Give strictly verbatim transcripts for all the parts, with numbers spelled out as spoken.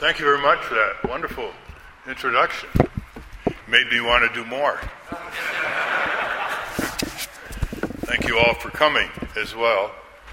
Thank you very much for that wonderful introduction. Made me want to do more. Thank you all for coming as well.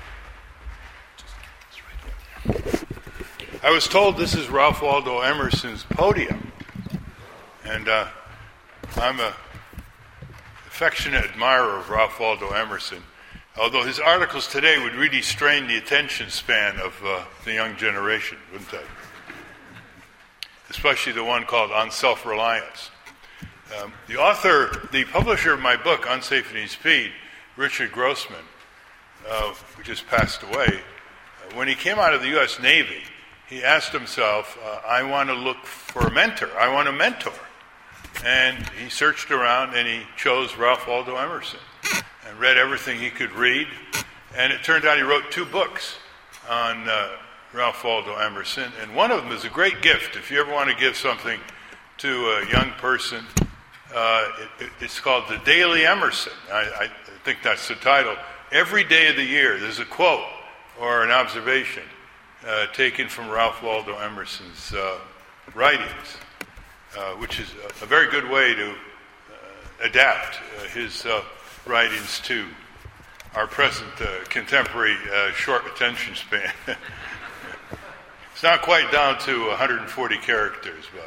I was told this is Ralph Waldo Emerson's podium, and uh, I'm an affectionate admirer of Ralph Waldo Emerson, although his articles today would really strain the attention span of uh, the young generation, wouldn't they? Especially the one called On Self-Reliance. Um, the author, the publisher of my book, Unsafety Speed, Richard Grossman, uh, who just passed away, uh, when he came out of the U S Navy, he asked himself, uh, I want to look for a mentor. I want a mentor. And he searched around and he chose Ralph Waldo Emerson and read everything he could read. And it turned out he wrote two books on uh, Ralph Waldo Emerson. And one of them is a great gift. If you ever want to give something to a young person, uh, it, it's called The Daily Emerson. I, I think that's the title. Every day of the year, there's a quote or an observation Uh, taken from Ralph Waldo Emerson's uh, writings, uh, which is a, a very good way to uh, adapt uh, his uh, writings to our present uh, contemporary uh, short attention span. It's not quite down to one hundred forty characters, but...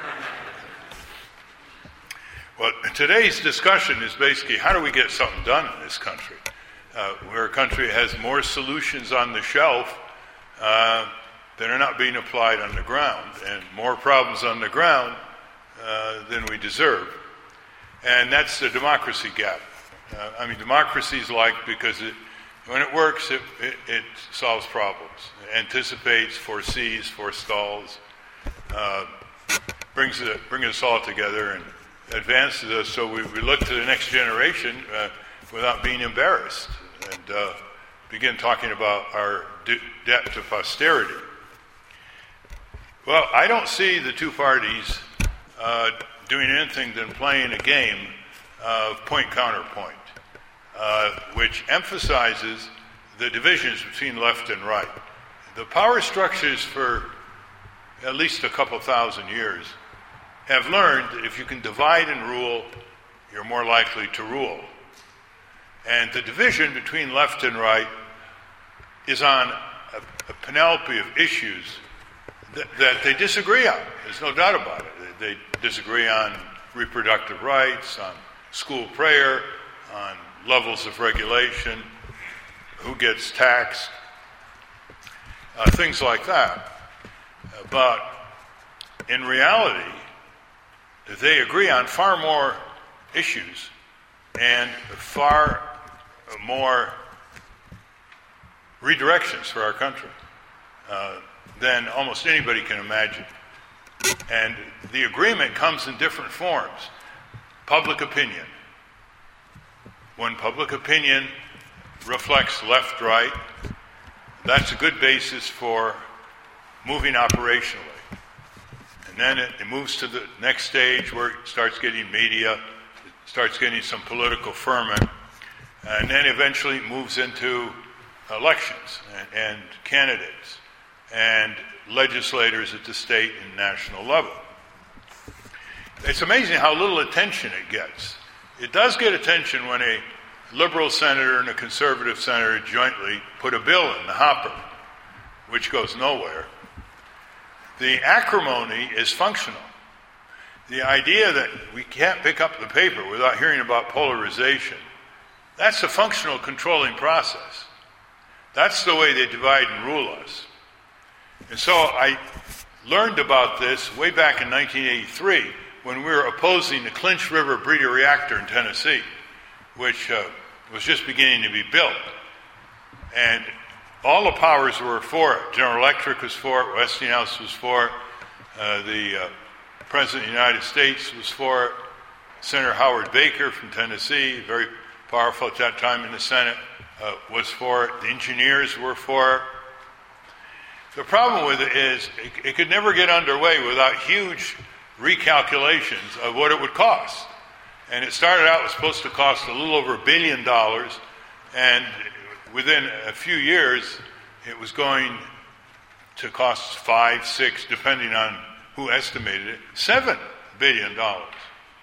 Well, today's discussion is basically how do we get something done in this country? Uh, we're a country that has more solutions on the shelf Uh, that are not being applied on the ground, and more problems on the ground uh, than we deserve. And that's the democracy gap. Uh, I mean, democracy is liked because it, when it works, it, it, it solves problems, it anticipates, foresees, forestalls, uh, brings, it, brings us all together and advances us so we, we look to the next generation uh, without being embarrassed and uh, begin talking about our de- debt to posterity. Well, I don't see the two parties uh, doing anything than playing a game of point-counterpoint, uh, which emphasizes the divisions between left and right. The power structures for at least a couple thousand years have learned that if you can divide and rule, you're more likely to rule. And the division between left and right is on a, a panoply of issues that, that they disagree on. There's no doubt about it. They, they disagree on reproductive rights, on school prayer, on levels of regulation, who gets taxed, uh, things like that. Uh, but in reality, they agree on far more issues and far more redirections for our country uh, than almost anybody can imagine. And the agreement comes in different forms. Public opinion. When public opinion reflects left-right, that's a good basis for moving operationally. And then it, it moves to the next stage where it starts getting media, it starts getting some political ferment, and then eventually moves into elections and, and candidates and legislators at the state and national level. It's amazing how little attention it gets. It does get attention when a liberal senator and a conservative senator jointly put a bill in the hopper, which goes nowhere. The acrimony is functional. The idea that we can't pick up the paper without hearing about polarization, that's a functional controlling process. That's the way they divide and rule us. And so I learned about this way back in nineteen eighty-three when we were opposing the Clinch River breeder reactor in Tennessee, which uh, was just beginning to be built. And all the powers were for it. General Electric was for it, Westinghouse was for it, uh, the uh, President of the United States was for it, Senator Howard Baker from Tennessee, very powerful at that time in the Senate, Uh, was for it. The engineers were for it. The problem with it is it, it could never get underway without huge recalculations of what it would cost. And it started out, it was supposed to cost a little over a billion dollars, and within a few years, it was going to cost five, six, depending on who estimated it, seven billion dollars.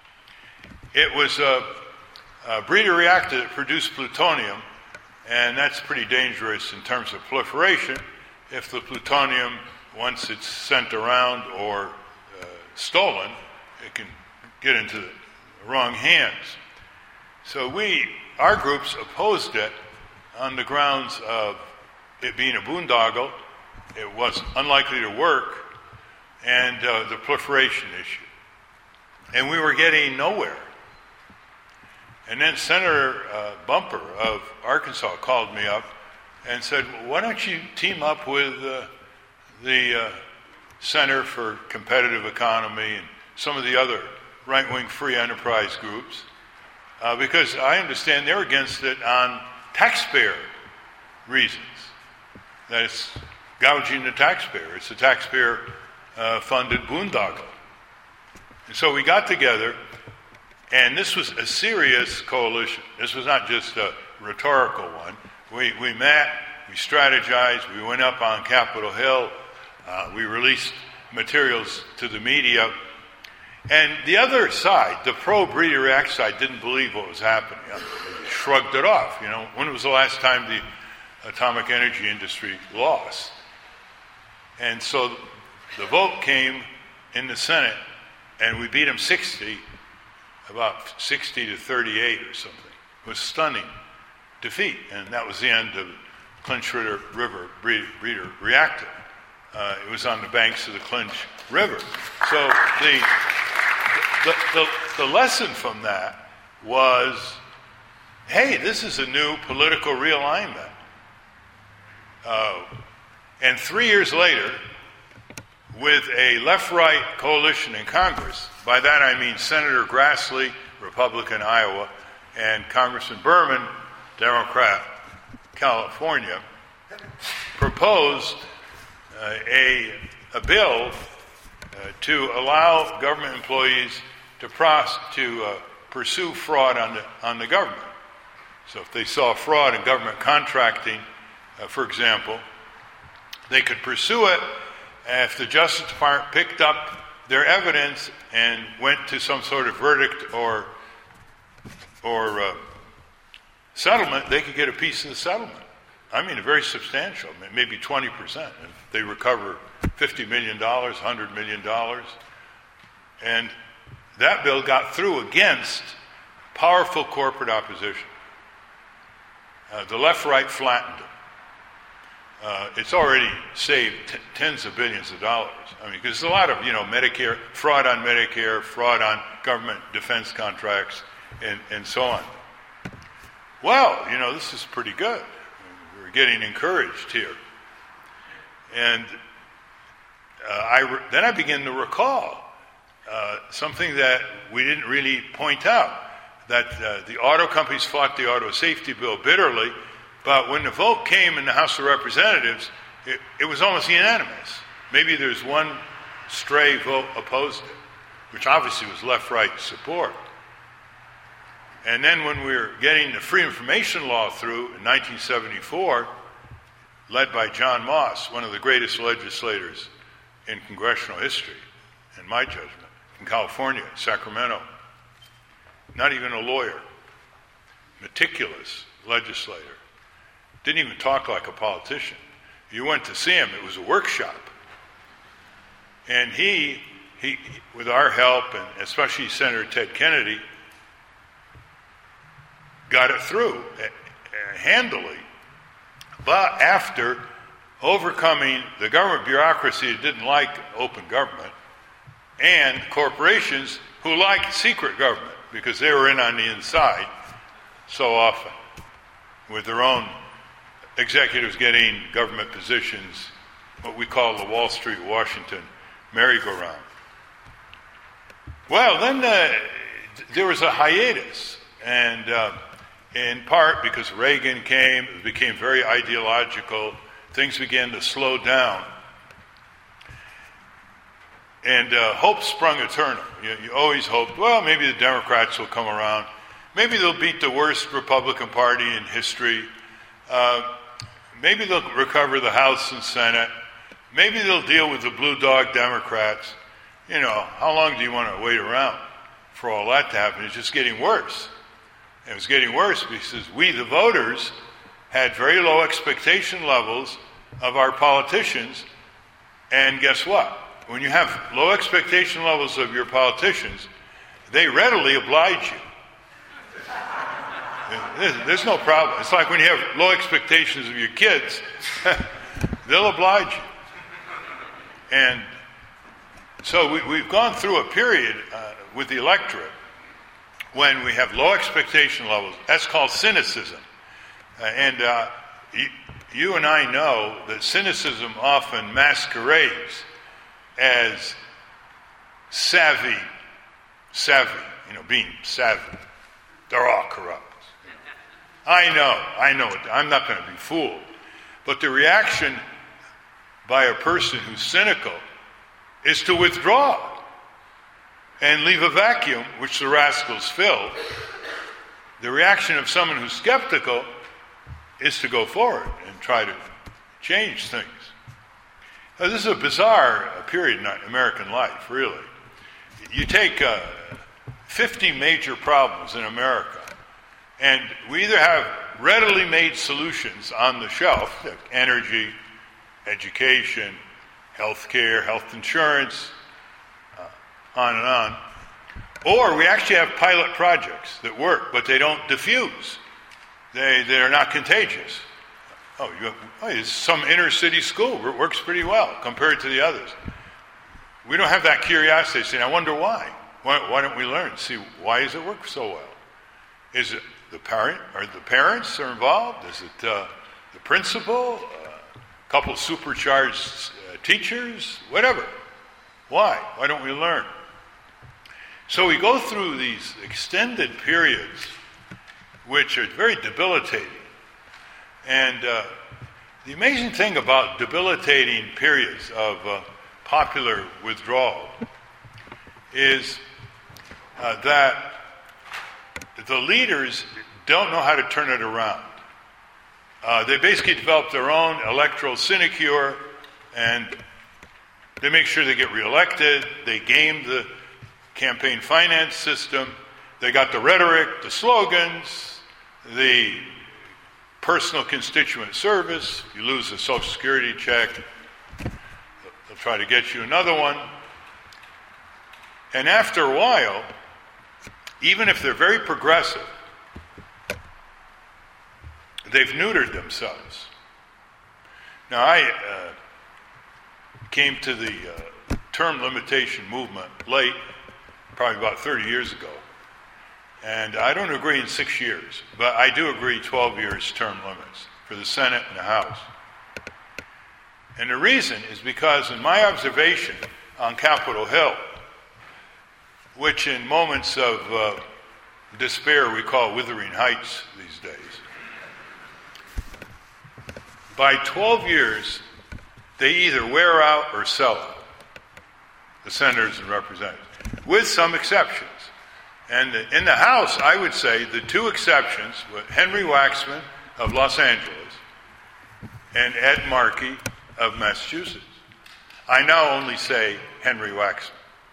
It was a, a breeder reactor that produced plutonium, and that's pretty dangerous in terms of proliferation. If the plutonium, once it's sent around or uh, stolen, it can get into the wrong hands. So we, our groups opposed it on the grounds of it being a boondoggle, it was unlikely to work, and uh, the proliferation issue. And we were getting nowhere. And then Senator uh, Bumper of Arkansas called me up and said, why don't you team up with uh, the uh, Center for Competitive Economy and some of the other right-wing free enterprise groups, uh, because I understand they're against it on taxpayer reasons. That it's gouging the taxpayer. It's a taxpayer-funded uh, boondoggle. And so we got together, and this was a serious coalition. This was not just a rhetorical one. We, we met, we strategized, we went up on Capitol Hill, uh, we released materials to the media, and the other side, the pro-Breeder React side, didn't believe what was happening. They shrugged it off. You know, when was the last time the atomic energy industry lost? And so the vote came in the Senate, and we beat them sixty, about sixty to thirty-eight or something. It was stunning defeat, and that was the end of Clinch River Breeder Reactor. Uh, it was on the banks of the Clinch River. So the the, the the lesson from that was, hey, this is a new political realignment. Uh, and three years later, with a left-right coalition in Congress, by that I mean Senator Grassley, Republican, Iowa, and Congressman Berman, Democrat, California, proposed uh, a, a bill uh, to allow government employees to, pros- to uh, pursue fraud on the, on the government. So if they saw fraud in government contracting, uh, for example, they could pursue it. If the Justice Department picked up their evidence and went to some sort of verdict or or uh, settlement, they could get a piece of the settlement. I mean, a very substantial, maybe twenty percent. If they recover fifty million dollars, one hundred million dollars. And that bill got through against powerful corporate opposition. Uh, the left-right flattened it. Uh, it's already saved t- tens of billions of dollars. I mean, because there's a lot of, you know, Medicare, fraud on Medicare, fraud on government defense contracts, and, and so on. Well, you know, this is pretty good. We're getting encouraged here. And uh, I re- then I begin to recall uh, something that we didn't really point out, that uh, the auto companies fought the auto safety bill bitterly, but when the vote came in the House of Representatives, it, it was almost unanimous. Maybe there's one stray vote opposed it, which obviously was left-right support. And then when we were getting the Free Information Law through in nineteen seventy-four, led by John Moss, one of the greatest legislators in congressional history, in my judgment, in California, Sacramento, not even a lawyer, meticulous legislator. Didn't even talk like a politician. You went to see him, it was a workshop. And he, he, with our help, and especially Senator Ted Kennedy, got it through uh, handily. But after overcoming the government bureaucracy that didn't like open government, and corporations who liked secret government, because they were in on the inside so often, with their own executives getting government positions, what we call the Wall Street, Washington merry-go-round. Well, then uh, there was a hiatus, and uh, in part because Reagan came, it became very ideological, things began to slow down, and uh, hope sprung eternal. You, you always hoped, well, maybe the Democrats will come around, maybe they'll beat the worst Republican Party in history, uh, maybe they'll recover the House and Senate, Maybe they'll deal with the blue dog Democrats. You know, how long do you want to wait around for all that to happen? It's just getting worse. It was getting worse because we, the voters, had very low expectation levels of our politicians. And guess what? When you have low expectation levels of your politicians, they readily oblige you. There's no problem. It's like when you have low expectations of your kids, they'll oblige you. And so we, we've gone through a period uh, with the electorate when we have low expectation levels. That's called cynicism. Uh, and uh, you, you and I know that cynicism often masquerades as savvy, savvy, you know, being savvy. They're all corrupt. I know, I know it. I'm not going to be fooled. But the reaction by a person who's cynical is to withdraw and leave a vacuum, which the rascals fill. The reaction of someone who's skeptical is to go forward and try to change things. Now, this is a bizarre period in American life, really. You take uh, fifty major problems in America, and we either have readily made solutions on the shelf, like energy, education, health care, health insurance, uh, on and on, or we actually have pilot projects that work, but they don't diffuse. They, they're not contagious. Oh, you have, oh, it's some inner city school where it works pretty well compared to the others. We don't have that curiosity saying, I wonder why. why. Why don't we learn? See, why does it work so well? Is it the parent, or the parents are involved? Is it uh, the principal? Uh, a couple of supercharged uh, teachers? Whatever. Why? Why don't we learn? So we go through these extended periods which are very debilitating. And uh, the amazing thing about debilitating periods of uh, popular withdrawal is uh, that the leaders don't know how to turn it around. Uh, they basically develop their own electoral sinecure, and they make sure they get reelected. They game the campaign finance system. They got the rhetoric, the slogans, the personal constituent service. You lose a Social Security check, they'll try to get you another one. And after a while, even if they're very progressive, they've neutered themselves. Now, I uh, came to the uh, term limitation movement late, probably about thirty years ago. And I don't agree in six years, but I do agree twelve years term limits for the Senate and the House. And the reason is because in my observation on Capitol Hill, which in moments of uh, despair we call Wuthering Heights these days, by twelve years, they either wear out or sell out, the senators and representatives, with some exceptions. And in the House, I would say the two exceptions were Henry Waxman of Los Angeles and Ed Markey of Massachusetts. I now only say Henry Waxman.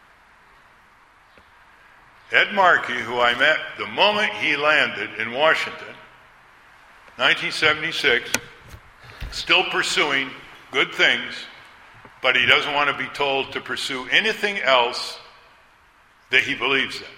Ed Markey, who I met the moment he landed in Washington, nineteen seventy-six, still pursuing good things, but he doesn't want to be told to pursue anything else that he believes in.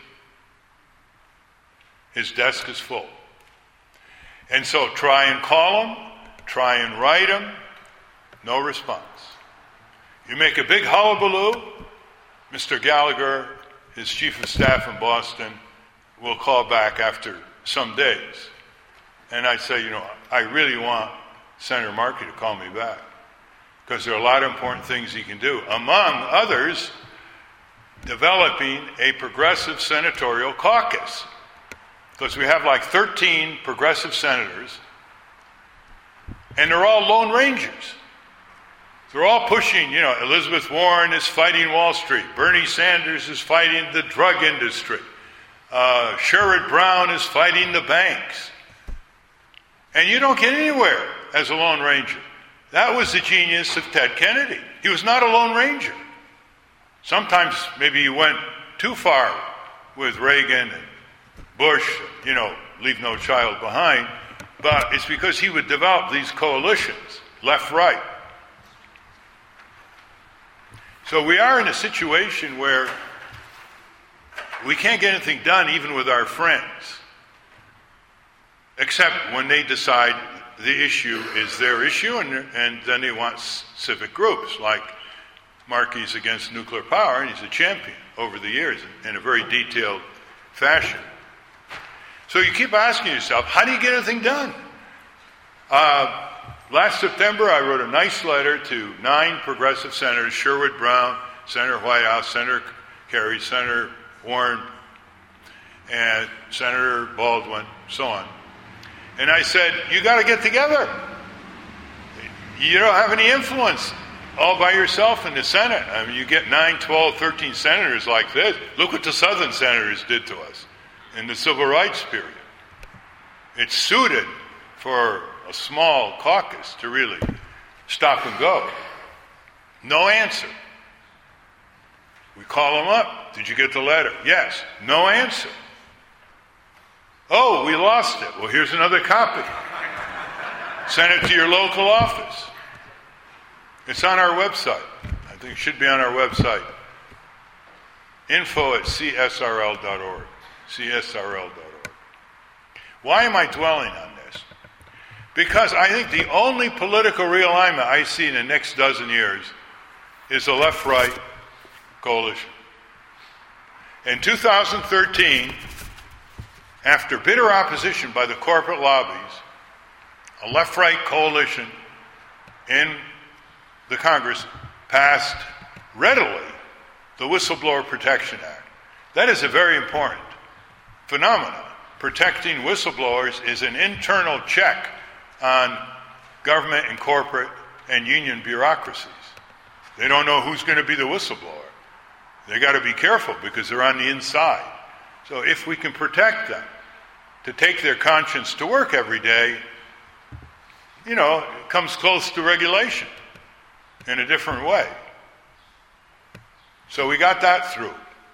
His desk is full. And so try and call him, try and write him, no response. You make a big hullabaloo, Mister Gallagher, his chief of staff in Boston, will call back after some days. And I say, you know, I really want Senator Markey to call me back, because there are a lot of important things he can do. Among others, developing a progressive senatorial caucus. Because we have like thirteen progressive senators, and they're all Lone Rangers. They're all pushing, you know, Elizabeth Warren is fighting Wall Street. Bernie Sanders is fighting the drug industry. Uh, Sherrod Brown is fighting the banks. And you don't get anywhere as a Lone Ranger. That was the genius of Ted Kennedy. He was not a Lone Ranger. Sometimes maybe he went too far with Reagan and Bush, you know, leave no child behind, but it's because he would develop these coalitions, left-right. So we are in a situation where we can't get anything done even with our friends, except when they decide the issue is their issue, and, and then they want c- civic groups, like Markey's Against Nuclear Power, and he's a champion over the years in, in a very detailed fashion. So you keep asking yourself, how do you get anything done? Uh, last September, I wrote a nice letter to nine progressive senators, Sherwood Brown, Senator Whitehouse, Senator Kerry, Senator Warren, and Senator Baldwin, so on. And I said, you got to get together. You don't have any influence all by yourself in the Senate. I mean, you get nine, twelve, thirteen senators like this. Look what the Southern senators did to us in the Civil Rights period. It's suited for a small caucus to really stop and go. No answer. We call them up. Did you get the letter? Yes. No answer. Oh, we lost it. Well, here's another copy. Send it to your local office. It's on our website. I think it should be on our website. Info at c s r l dot org. c s r l dot org. Why am I dwelling on this? Because I think the only political realignment I see in the next dozen years is a left-right coalition. In two thousand thirteen, after bitter opposition by the corporate lobbies, a left-right coalition in the Congress passed readily the Whistleblower Protection Act. That is a very important phenomenon. Protecting whistleblowers is an internal check on government and corporate and union bureaucracies. They don't know who's going to be the whistleblower. They got to be careful because they're on the inside. So if we can protect them to take their conscience to work every day, you know, it comes close to regulation in a different way. So we got that through.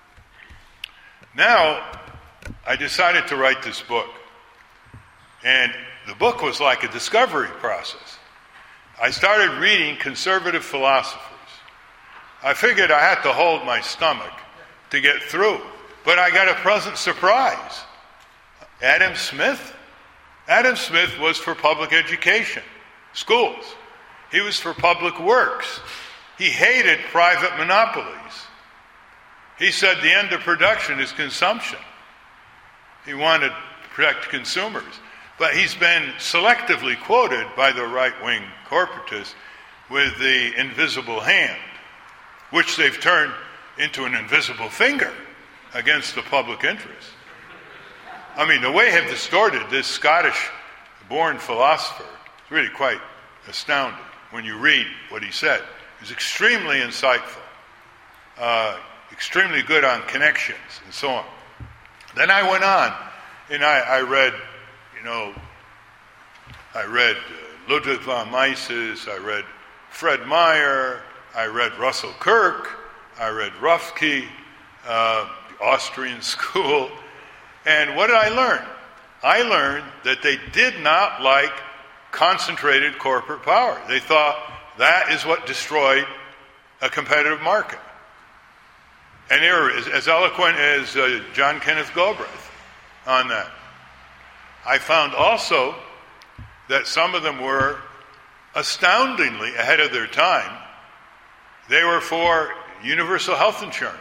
Now, I decided to write this book. And the book was like a discovery process. I started reading conservative philosophers. I figured I had to hold my stomach to get through. But I got a pleasant surprise. Adam Smith? Adam Smith was for public education, schools. He was for public works. He hated private monopolies. He said the end of production is consumption. He wanted to protect consumers. But he's been selectively quoted by the right-wing corporatists with the invisible hand, which they've turned into an invisible finger against the public interest. I mean, the way they have distorted this Scottish-born philosopher is really quite astounding when you read what he said. He's extremely insightful, uh, extremely good on connections and so on. Then I went on, and I, I read, you know, I read uh, Ludwig von Mises, I read Fred Meyer, I read Russell Kirk, I read Rufke, uh, the Austrian school. And what did I learn? I learned that they did not like concentrated corporate power. They thought that is what destroyed a competitive market. And they were as, as eloquent as uh, John Kenneth Galbraith on that. I found also that some of them were astoundingly ahead of their time. They were for universal health insurance.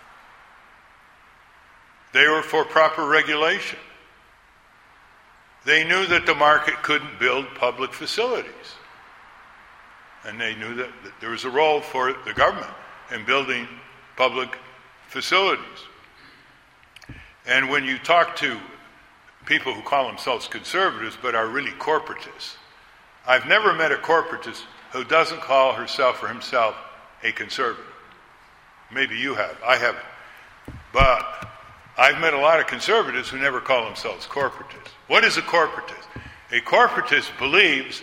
They were for proper regulation. They knew that the market couldn't build public facilities. And they knew that, that there was a role for the government in building public facilities. And when you talk to people who call themselves conservatives but are really corporatists, I've never met a corporatist who doesn't call herself or himself a conservative. Maybe you have. I haven't. But I've met a lot of conservatives who never call themselves corporatists. What is a corporatist? A corporatist believes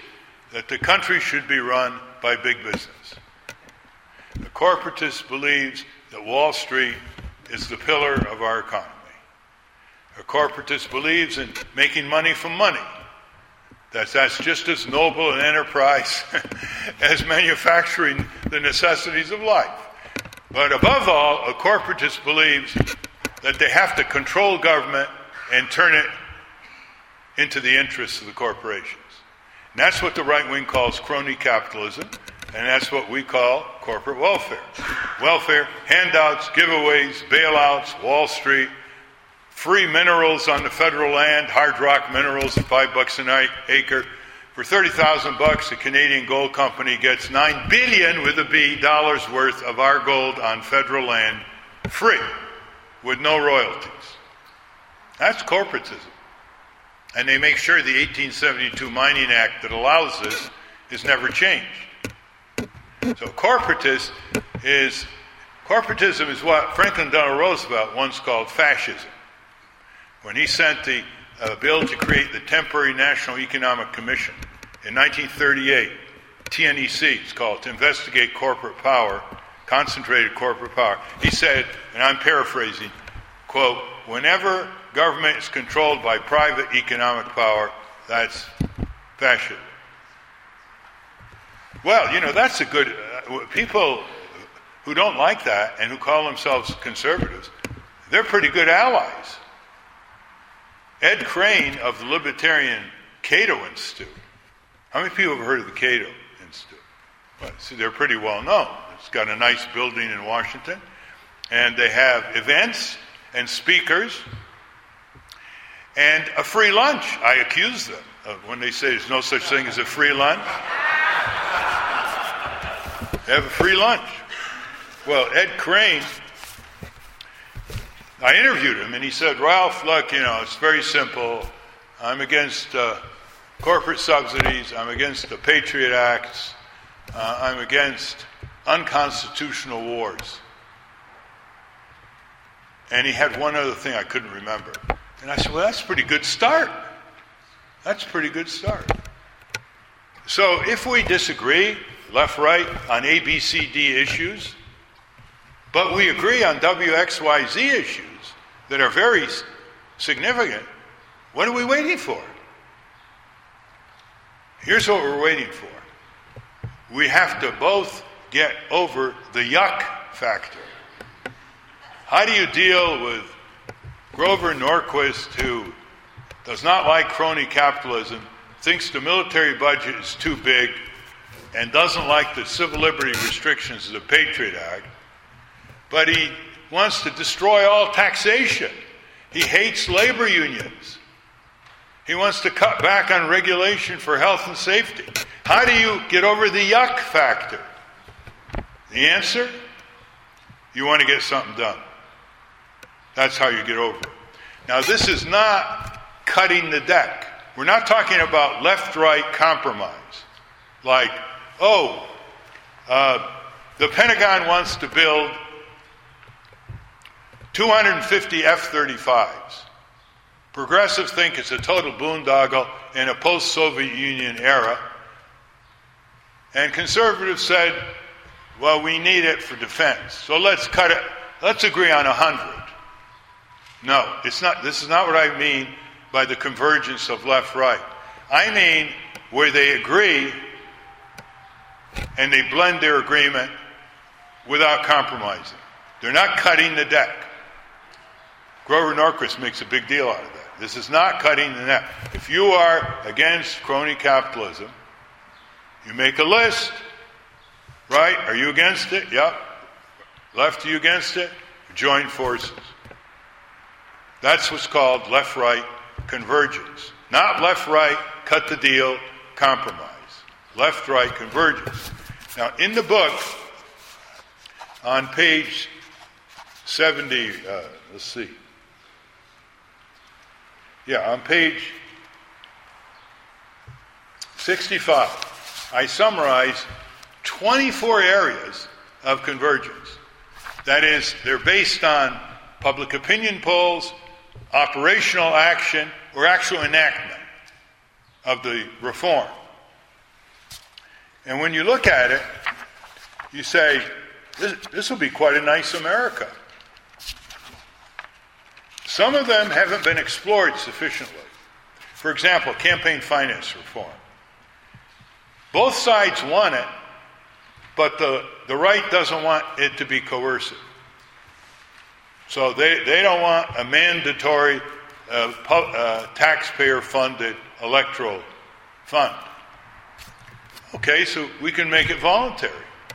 that the country should be run by big business. The corporatist believes that Wall Street is the pillar of our economy. A corporatist believes in making money from money. That's, that's just as noble an enterprise as manufacturing the necessities of life. But above all, a corporatist believes that they have to control government and turn it into the interests of the corporations. And that's what the right wing calls crony capitalism, and that's what we call corporate welfare. Welfare, handouts, giveaways, bailouts, Wall Street, free minerals on the federal land, hard rock minerals, five bucks an acre. For thirty thousand bucks, a Canadian gold company gets nine billion with a B dollars worth of our gold on federal land, free, with no royalties. That's corporatism. And they make sure the eighteen seventy-two Mining Act that allows this is never changed. So corporatist is, corporatism is what Franklin Delano Roosevelt once called fascism. When he sent the uh, bill to create the Temporary National Economic Commission in nineteen thirty-eight, T N E C, it's called, to investigate corporate power, concentrated corporate power, he said, and I'm paraphrasing, quote, whenever government is controlled by private economic power, that's fascism. Well, you know, that's a good, uh, people who don't like that and who call themselves conservatives, they're pretty good allies. Ed Crane of the Libertarian Cato Institute. How many people have heard of the Cato Institute? Well, see, they're pretty well known. It's got a nice building in Washington, and they have events and speakers and a free lunch. I accuse them of when they say there's no such thing as a free lunch. They have a free lunch. Well, Ed Crane, I interviewed him, and he said, Ralph, look, you know, it's very simple. I'm against uh, corporate subsidies. I'm against the Patriot Acts. Uh, I'm against unconstitutional wars. And he had one other thing I couldn't remember. And I said, well, that's a pretty good start. That's a pretty good start. So if we disagree, left, right, on A, B, C, D issues, but we agree on W, X, Y, Z issues that are very significant, what are we waiting for? Here's what we're waiting for. We have to both get over the yuck factor. How do you deal with Grover Norquist, who does not like crony capitalism, thinks the military budget is too big, and doesn't like the civil liberty restrictions of the Patriot Act, but he wants to destroy all taxation. He hates labor unions. He wants to cut back on regulation for health and safety. How do you get over the yuck factor? The answer? You want to get something done. That's how you get over it. Now, this is not cutting the deck. We're not talking about left-right compromise. Like, oh, uh, the Pentagon wants to build two hundred fifty F thirty-fives. Progressives think it's a total boondoggle in a post-Soviet Union era. And conservatives said, well, we need it for defense. So let's cut it. Let's agree on one hundred. No, it's not. This is not what I mean by the convergence of left-right. I mean where they agree and they blend their agreement without compromising. They're not cutting the deck. Grover Norquist makes a big deal out of that. This is not cutting the deck. If you are against crony capitalism, you make a list, right? Are you against it? Yep. Left, are you against it? Join forces. That's what's called left-right convergence. Not left-right, cut the deal, compromise. Left-right convergence. Now, in the book, on page seventy, uh, let's see. Yeah, on page sixty-five, I summarize twenty-four areas of convergence. That is, they're based on public opinion polls, operational action, or actual enactment of the reform. And when you look at it, you say, this, this will be quite a nice America. Some of them haven't been explored sufficiently. For example, campaign finance reform. Both sides want it, but the, the right doesn't want it to be coercive. So they, they don't want a mandatory uh, pu- uh, taxpayer-funded electoral fund. Okay, so we can make it voluntary.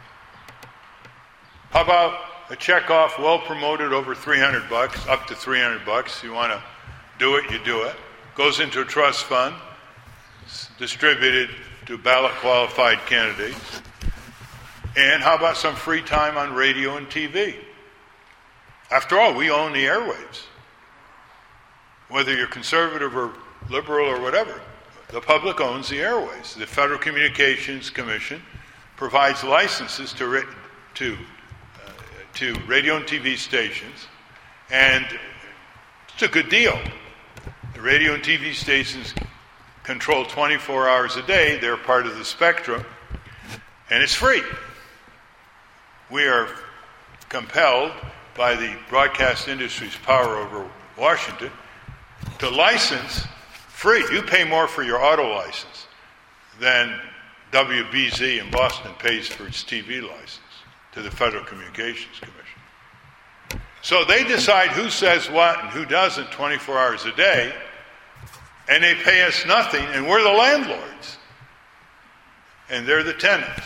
How about a check off, well promoted, over three hundred bucks, up to three hundred bucks. You want to do it, you do it. Goes into a trust fund, distributed to ballot qualified candidates. And how about some free time on radio and T V? After all, we own the airwaves. Whether you're conservative or liberal or whatever, the public owns the airwaves. The Federal Communications Commission provides licenses to to uh, to radio and T V stations, and it's a good deal. The radio and T V stations control twenty-four hours a day. They're part of the spectrum, and it's free. We are compelled by the broadcast industry's power over Washington to license free. You pay more for your auto license than W B Z in Boston pays for its T V license to the Federal Communications Commission. So they decide who says what and who doesn't twenty-four hours a day, and they pay us nothing, and we're the landlords, and they're the tenants.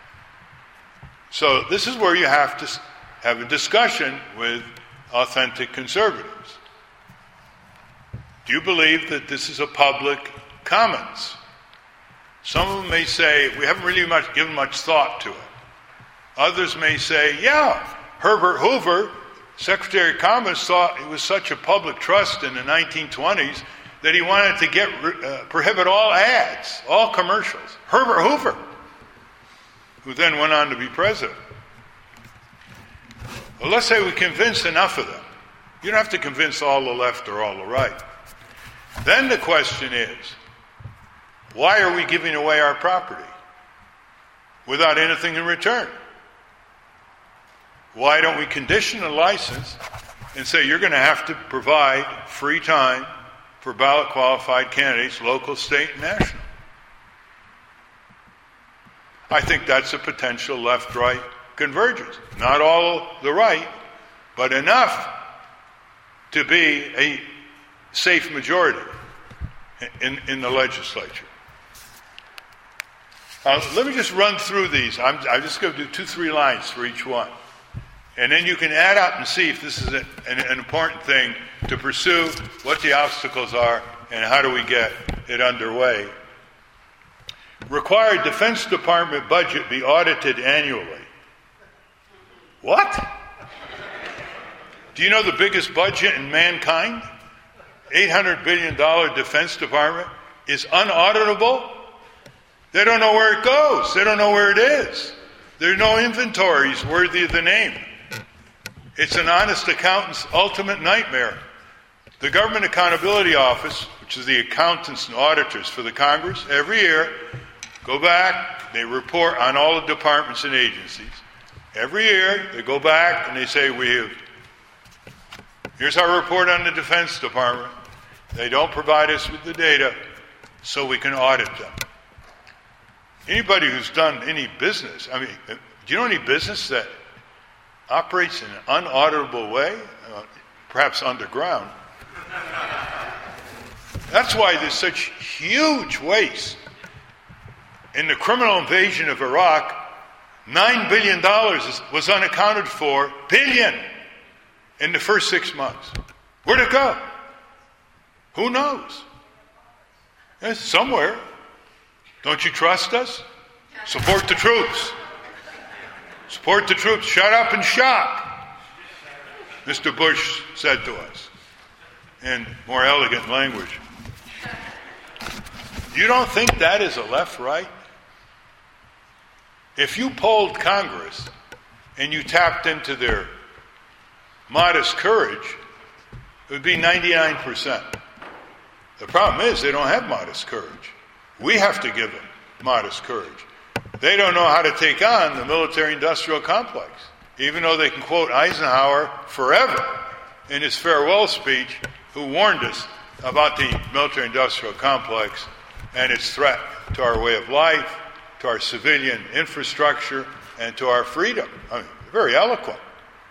So this is where you have to have a discussion with authentic conservatives. Do you believe that this is a public commons? Some of them may say, we haven't really much given much thought to it. Others may say, yeah, Herbert Hoover, Secretary of Commerce, thought it was such a public trust in the nineteen twenties that he wanted to get uh, prohibit all ads, all commercials. Herbert Hoover, who then went on to be president. Well, let's say we convince enough of them. You don't have to convince all the left or all the right. Then the question is, why are we giving away our property without anything in return? Why don't we condition a license and say you're going to have to provide free time for ballot qualified candidates, local, state, and national? I think that's a potential left-right convergence. Not all the right, but enough to be a safe majority in, in the legislature. Uh, let me just run through these. I'm, I'm just going to do two, three lines for each one. And then you can add up and see if this is a, an, an important thing to pursue, what the obstacles are, and how do we get it underway. Required Defense Department budget be audited annually. What? Do you know the biggest budget in mankind? eight hundred billion dollars Defense Department is unauditable. They don't know where it goes. They don't know where it is. There are no inventories worthy of the name. It's an honest accountant's ultimate nightmare. The Government Accountability Office, which is the accountants and auditors for the Congress, every year go back, they report on all the departments and agencies. Every year they go back and they say, we have, here's our report on the Defense Department. They don't provide us with the data, so we can audit them. Anybody who's done any business, I mean, do you know any business that operates in an unauditable way, uh, perhaps underground? That's why there's such huge waste. In the criminal invasion of Iraq, nine billion dollars was unaccounted for, billion, in the first six months. Where'd it go? Who knows? It's somewhere. Don't you trust us? Support the troops. Support the troops. Shut up and shop, Mister Bush said to us in more elegant language. You don't think that is a left-right? If you polled Congress and you tapped into their modest courage, it would be ninety-nine percent. The problem is they don't have modest courage. We have to give them modest courage. They don't know how to take on the military-industrial complex, even though they can quote Eisenhower forever in his farewell speech, who warned us about the military-industrial complex and its threat to our way of life, to our civilian infrastructure, and to our freedom. I mean, very eloquent.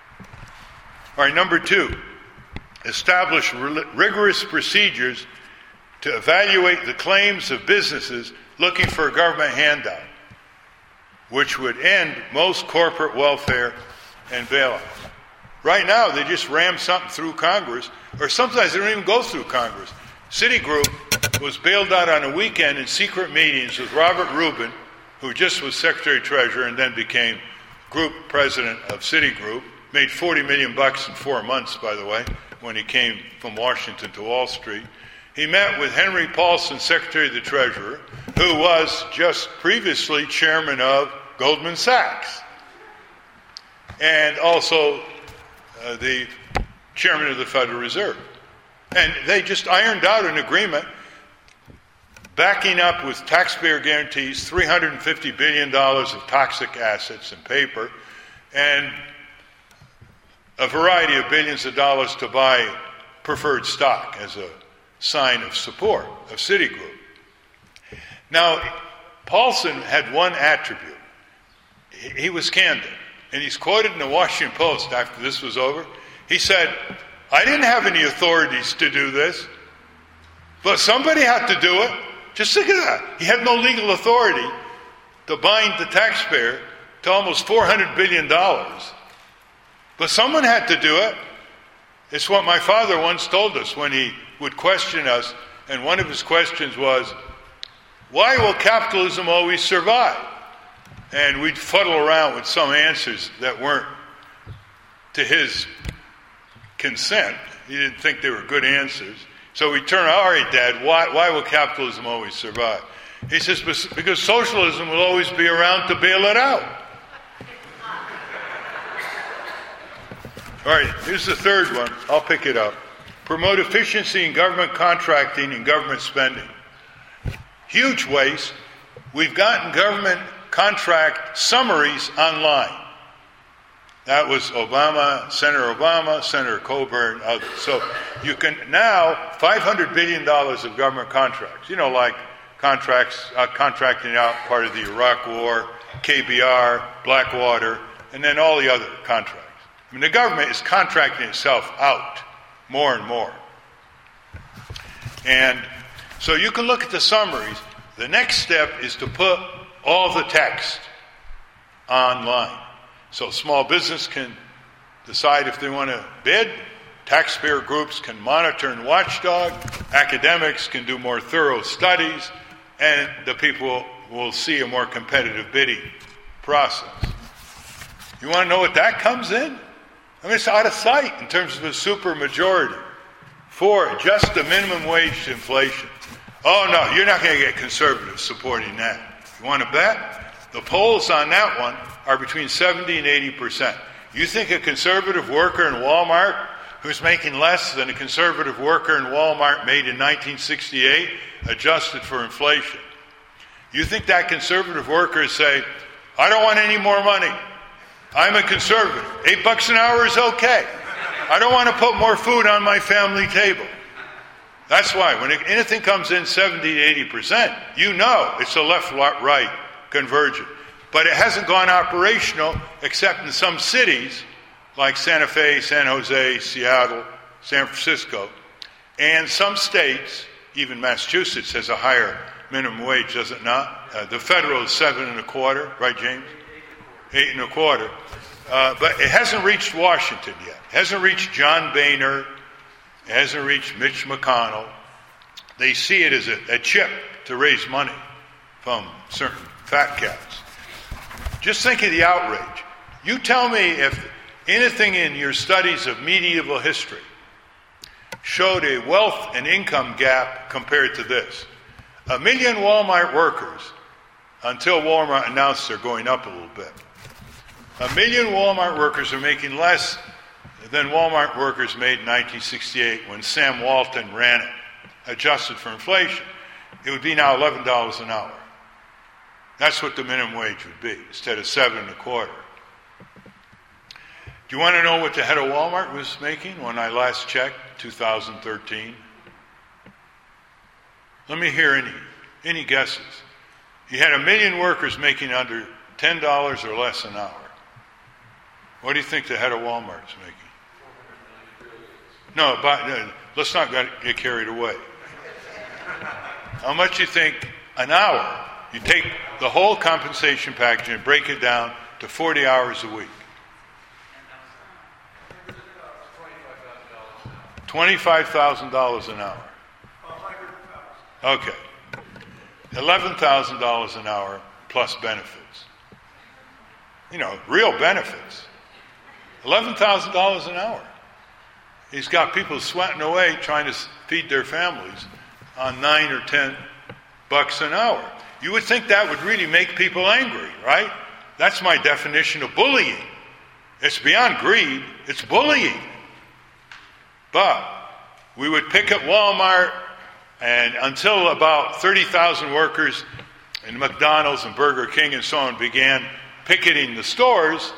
All right, number two, establish rigorous procedures to evaluate the claims of businesses looking for a government handout, which would end most corporate welfare and bailouts. Right now, they just ram something through Congress, or sometimes they don't even go through Congress. Citigroup was bailed out on a weekend in secret meetings with Robert Rubin, who just was Secretary-Treasurer and then became Group President of Citigroup, made forty million bucks in four months, by the way, when he came from Washington to Wall Street. He met with Henry Paulson, Secretary of the Treasurer, who was just previously chairman of Goldman Sachs, and also uh, the chairman of the Federal Reserve. And they just ironed out an agreement backing up with taxpayer guarantees three hundred fifty billion dollars of toxic assets and paper, and a variety of billions of dollars to buy preferred stock as a sign of support of Citigroup. Now, Paulson had one attribute. He, he was candid. And he's quoted in the Washington Post after this was over. He said, I didn't have any authorities to do this, but somebody had to do it. Just think of that. He had no legal authority to bind the taxpayer to almost four hundred billion dollars. But someone had to do it. It's what my father once told us when he would question us, and one of his questions was, why will capitalism always survive? And we'd fuddle around with some answers that weren't to his consent. He didn't think they were good answers. So we turn, all right, Dad, why, why will capitalism always survive? He says, because socialism will always be around to bail it out. All right, here's the third one. I'll pick it up. Promote efficiency in government contracting and government spending. Huge waste. We've gotten government contract summaries online. That was Obama, Senator Obama, Senator Coburn, others. So you can now, five hundred billion dollars of government contracts, you know, like contracts, uh, contracting out part of the Iraq War, K B R, Blackwater, and then all the other contracts. I mean, the government is contracting itself out more and more. And so you can look at the summaries. The next step is to put all the text online. So small business can decide if they want to bid, taxpayer groups can monitor and watchdog, academics can do more thorough studies, and the people will see a more competitive bidding process. You want to know what that comes in? I mean, it's out of sight in terms of a supermajority for just the minimum wage to inflation. Oh, no, you're not going to get conservatives supporting that. You want to bet? The polls on that one are between seventy and eighty percent. You think a conservative worker in Walmart who's making less than a conservative worker in Walmart made in nineteen sixty-eight, adjusted for inflation, you think that conservative worker is saying, I don't want any more money. I'm a conservative. Eight bucks an hour is okay. I don't want to put more food on my family table. That's why when anything comes in seventy to eighty percent, you know it's a left-right convergence. But it hasn't gone operational except in some cities like Santa Fe, San Jose, Seattle, San Francisco, and some states, even Massachusetts has a higher minimum wage, does it not? Uh, the federal is seven and a quarter, right, James? Eight and a quarter. Uh, but it hasn't reached Washington yet. It hasn't reached John Boehner. It hasn't reached Mitch McConnell. They see it as a, a chip to raise money from certain fat cats. Just think of the outrage. You tell me if anything in your studies of medieval history showed a wealth and income gap compared to this. A million Walmart workers, until Walmart announced they're going up a little bit, a million Walmart workers are making less than Walmart workers made in nineteen sixty-eight when Sam Walton ran it, adjusted for inflation. It would be now eleven dollars an hour. That's what the minimum wage would be, instead of seven and a quarter. Do you want to know what the head of Walmart was making when I last checked, two thousand thirteen? Let me hear any, any guesses. You had a million workers making under ten dollars or less an hour. What do you think the head of Walmart is making? No, but, uh, let's not get carried away. How much do you think an hour? You take the whole compensation package and break it down to forty hours a week. twenty-five thousand dollars an hour. Okay. eleven thousand dollars an hour plus benefits. You know, real benefits. eleven thousand dollars an hour. He's got people sweating away trying to feed their families on nine or ten bucks an hour. You would think that would really make people angry, right? That's my definition of bullying. It's beyond greed, it's bullying. But we would pick up Walmart, and until about thirty thousand workers in McDonald's and Burger King and so on began picketing the stores,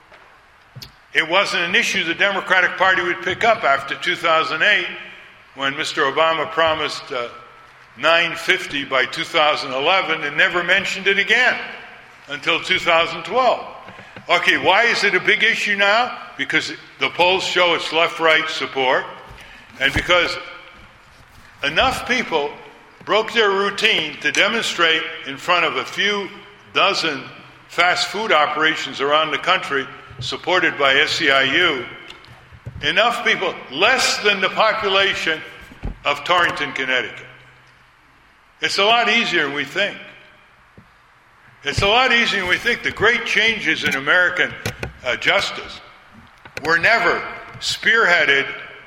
it wasn't an issue the Democratic Party would pick up after two thousand eight, when Mister Obama promised uh, nine fifty by two thousand eleven and never mentioned it again until two thousand twelve. Okay, why is it a big issue now? Because the polls show it's left-right support, and because enough people broke their routine to demonstrate in front of a few dozen fast food operations around the country supported by S C I U, enough people, less than the population of Torrington, Connecticut. It's a lot easier than we think. It's a lot easier than we think. The great changes in American uh, justice were never spearheaded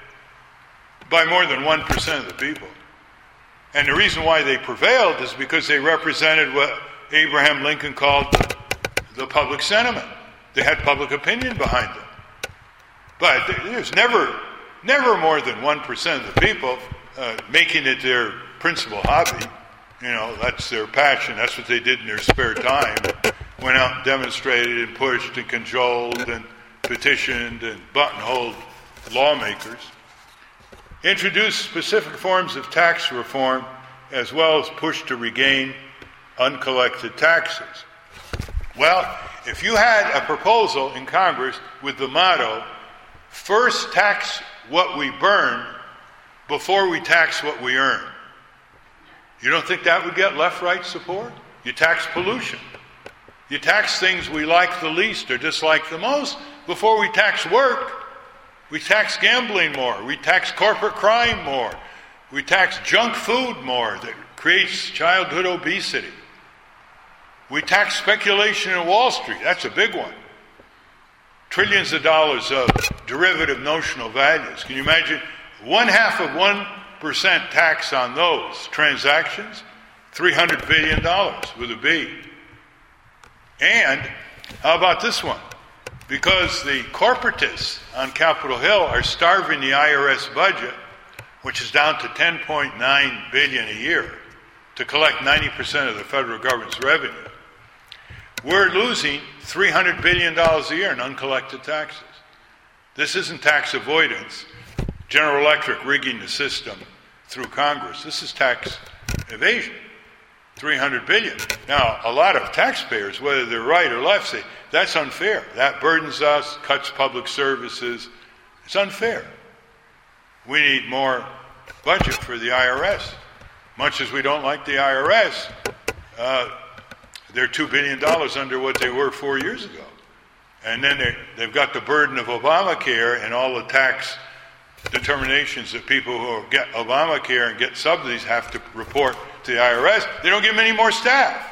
by more than one percent of the people. And the reason why they prevailed is because they represented what Abraham Lincoln called the public sentiment. They had public opinion behind them. But there's never, never more than one percent of the people uh, making it their principal hobby. You know, that's their passion. That's what they did in their spare time. Went out and demonstrated and pushed and cajoled and petitioned and buttonholed lawmakers. Introduced specific forms of tax reform, as well as pushed to regain uncollected taxes. Well, if you had a proposal in Congress with the motto, first tax what we burn before we tax what we earn, you don't think that would get left-right support? You tax pollution. You tax things we like the least or dislike the most before we tax work. We tax gambling more. We tax corporate crime more. We tax junk food more that creates childhood obesity. We tax speculation in Wall Street. That's a big one. Trillions of dollars of derivative notional values. Can you imagine one half of one percent tax on those transactions? three hundred billion dollars with a B. And how about this one? Because the corporatists on Capitol Hill are starving the I R S budget, which is down to ten point nine billion dollars a year, to collect ninety percent of the federal government's revenue. We're losing three hundred billion dollars a year in uncollected taxes. This isn't tax avoidance, General Electric rigging the system through Congress. This is tax evasion, three hundred billion dollars. Now, a lot of taxpayers, whether they're right or left, say, that's unfair. That burdens us, cuts public services. It's unfair. We need more budget for the I R S. Much as we don't like the I R S, uh, they're two billion dollars under what they were four years ago. And then they, they've got the burden of Obamacare and all the tax determinations that people who get Obamacare and get subsidies have to report to the I R S. They don't give them any more staff.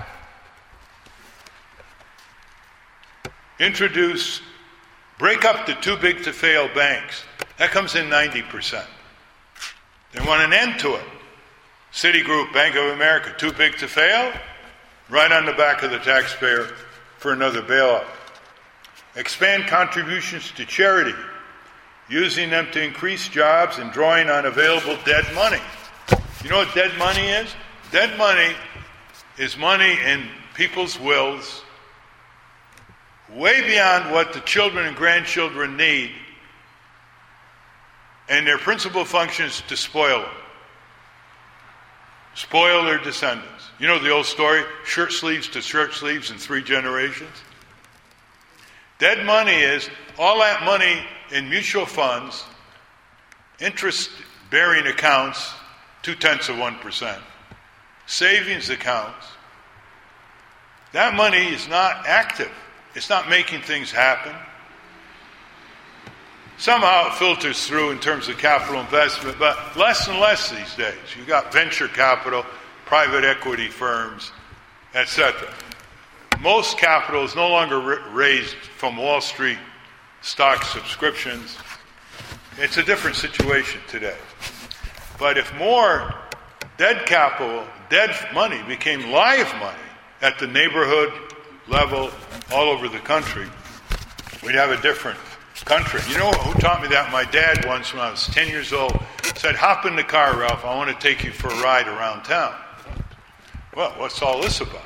Introduce, break up the too big to fail banks. That comes in ninety percent. They want an end to it. Citigroup, Bank of America, too big to fail? Right on the back of the taxpayer for another bailout. Expand contributions to charity, using them to increase jobs and drawing on available dead money. You know what dead money is? Dead money is money in people's wills way beyond what the children and grandchildren need, and their principal function is to spoil them. Spoil their descendants. You know the old story, shirt sleeves to shirt sleeves in three generations? Dead money is all that money in mutual funds, interest-bearing accounts, two-tenths of one percent, savings accounts. That money is not active. It's not making things happen. Somehow it filters through in terms of capital investment, but less and less these days. You've got venture capital, private equity firms, et cetera. Most capital is no longer ra- raised from Wall Street stock subscriptions. It's a different situation today. But if more dead capital, dead money became live money at the neighborhood level all over the country, we'd have a different country. You know who taught me that? My dad once when I was ten years old said, "Hop in the car, Ralph. I want to take you for a ride around town." Well, what's all this about?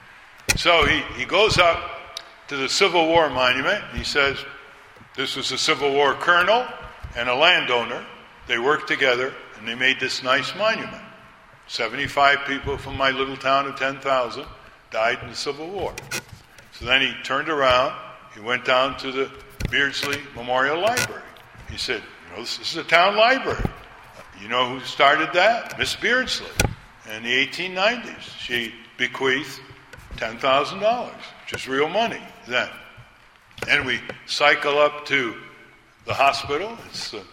So he, he goes up to the Civil War monument. And he says, this was a Civil War colonel and a landowner. They worked together and they made this nice monument. seventy-five people from my little town of ten thousand died in the Civil War. So then he turned around. He went down to the Beardsley Memorial Library. He said, you know, this is a town library. You know who started that? Miss Beardsley. In the eighteen nineties, she bequeathed ten thousand dollars, which is real money then. And we cycle up to the hospital. It's the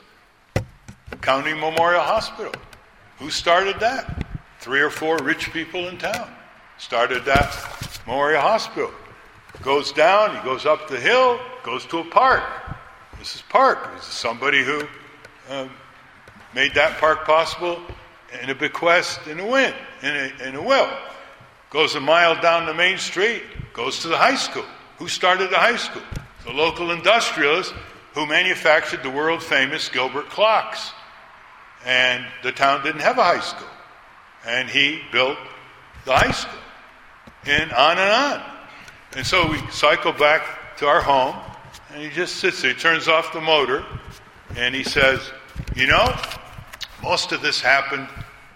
County Memorial Hospital. Who started that? Three or four rich people in town started that Memorial Hospital. Goes down, he goes up the hill, goes to a park. This is Park. This is somebody who um, made that park possible in a bequest, in a win, in a, in a will. Goes a mile down the main street, goes to the high school. Who started the high school? The local industrialist who manufactured the world-famous Gilbert clocks. And the town didn't have a high school. And he built the high school. And on and on. And so we cycle back to our home, and he just sits there. He turns off the motor, and he says, you know, most of this happened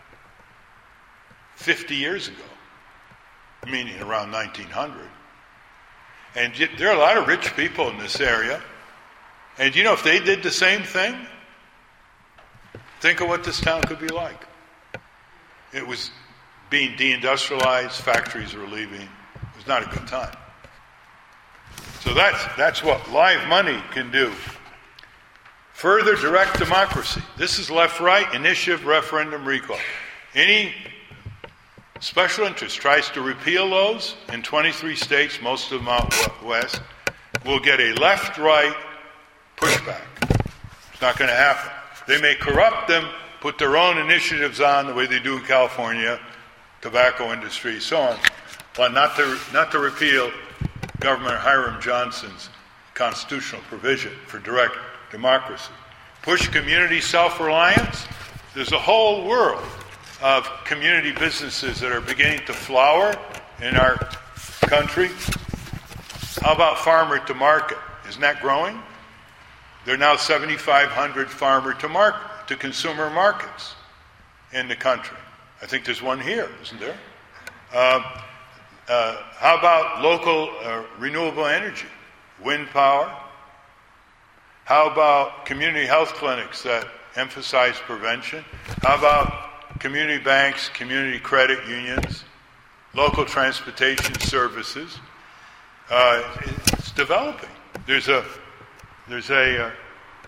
fifty years ago, meaning around nineteen hundred. And there are a lot of rich people in this area. And you know, if they did the same thing, think of what this town could be like. It was being deindustrialized, factories were leaving. It was not a good time. So that's that's what live money can do. Further direct democracy. This is left-right, initiative, referendum, recall. Any special interest tries to repeal those in twenty-three states, most of them out west, will get a left-right pushback. It's not going to happen. They may corrupt them, put their own initiatives on the way they do in California, tobacco industry, so on, but not to not to repeal Governor Hiram Johnson's constitutional provision for direct democracy. Push community self-reliance. There's a whole world of community businesses that are beginning to flower in our country. How about farmer to market? Isn't that growing? There are now seventy-five hundred farmer to market to consumer markets in the country. I think there's one here, isn't there? Uh, uh, how about local uh, renewable energy, wind power? How about community health clinics that emphasize prevention? How about community banks, community credit unions, local transportation services? Uh, it's developing. There's a there's a uh,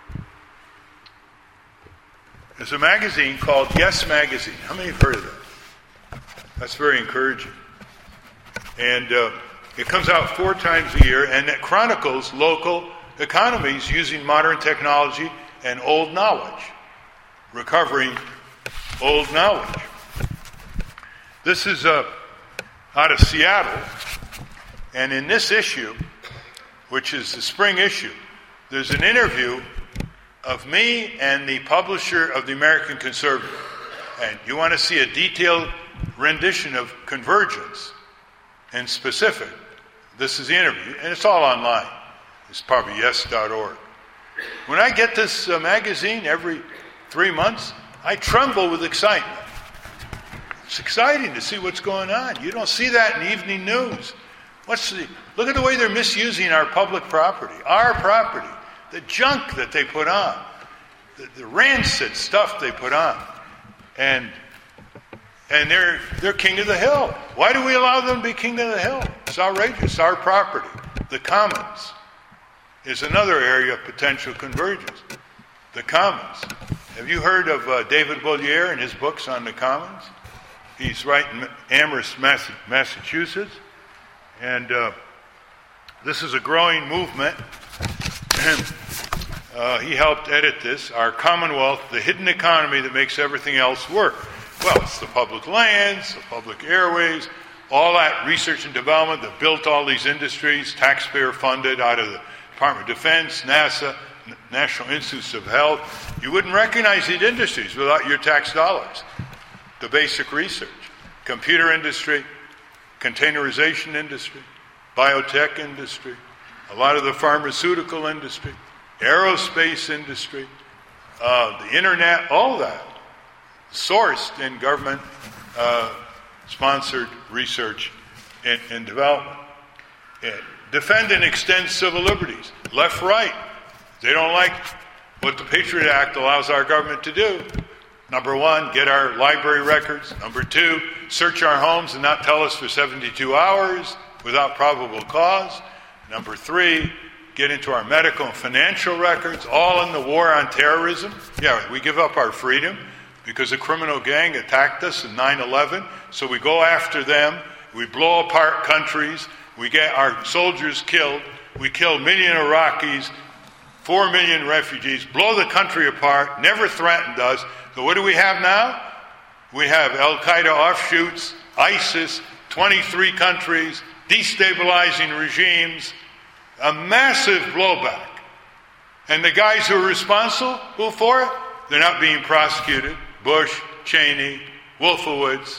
there's a magazine called Yes Magazine. How many have heard of that? That's very encouraging. And uh, it comes out four times a year, and it chronicles local economies using modern technology and old knowledge, recovering old knowledge. This is uh, out of Seattle, and in this issue, which is the spring issue, there's an interview of me and the publisher of the American Conservative. And you want to see a detailed rendition of convergence and specific. This is the interview, and it's all online. It's probably yes dot org. When I get this uh, magazine every three months, I tremble with excitement. It's exciting to see what's going on. You don't see that in evening news. What's the, look at the way they're misusing our public property, our property, the junk that they put on, the, the rancid stuff they put on. And and they're they're king of the hill. Why do we allow them to be king of the hill? It's outrageous. It's our property. The commons is another area of potential convergence. The commons. Have you heard of uh, David Bollier and his books on the commons? He's right in Amherst, Massachusetts. And uh, this is a growing movement. uh, he helped edit this. Our Commonwealth, the hidden economy that makes everything else work. Well, it's the public lands, the public airways, all that research and development that built all these industries, taxpayer funded out of the Department of Defense, NASA, N- National Institutes of Health. You wouldn't recognize these industries without your tax dollars. The basic research, computer industry, containerization industry, biotech industry, a lot of the pharmaceutical industry, aerospace industry, uh, the internet, all that, sourced in government-sponsored uh, research and, and development. And defend and extend civil liberties, left, right. They don't like what the Patriot Act allows our government to do. Number one, get our library records. Number two, search our homes and not tell us for seventy-two hours without probable cause. Number three, get into our medical and financial records, all in the war on terrorism. Yeah, we give up our freedom because a criminal gang attacked us in nine eleven, so we go after them, we blow apart countries, we get our soldiers killed, we kill a million Iraqis, four million refugees, blow the country apart, never threatened us. So what do we have now? We have Al-Qaeda offshoots, ISIS, twenty-three countries, destabilizing regimes, a massive blowback. And the guys who are responsible for it, they're not being prosecuted. Bush, Cheney, Wolfowitz,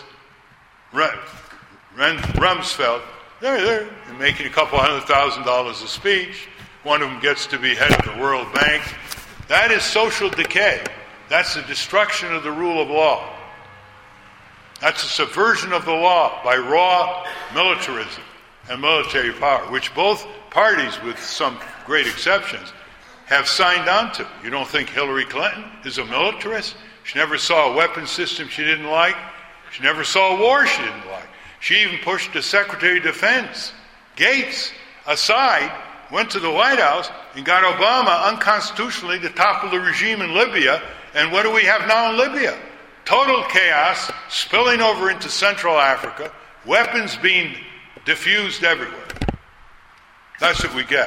Rumsfeld, they're, they're making a couple hundred thousand dollars a speech. One of them gets to be head of the World Bank. That is social decay. That's the destruction of the rule of law. That's a subversion of the law by raw militarism and military power, which both parties, with some great exceptions, have signed on to. You don't think Hillary Clinton is a militarist? She never saw a weapon system she didn't like. She never saw a war she didn't like. She even pushed the Secretary of Defense, Gates, aside, went to the White House and got Obama unconstitutionally to topple the regime in Libya. And what do we have now in Libya? Total chaos, spilling over into Central Africa, weapons being diffused everywhere. That's what we get.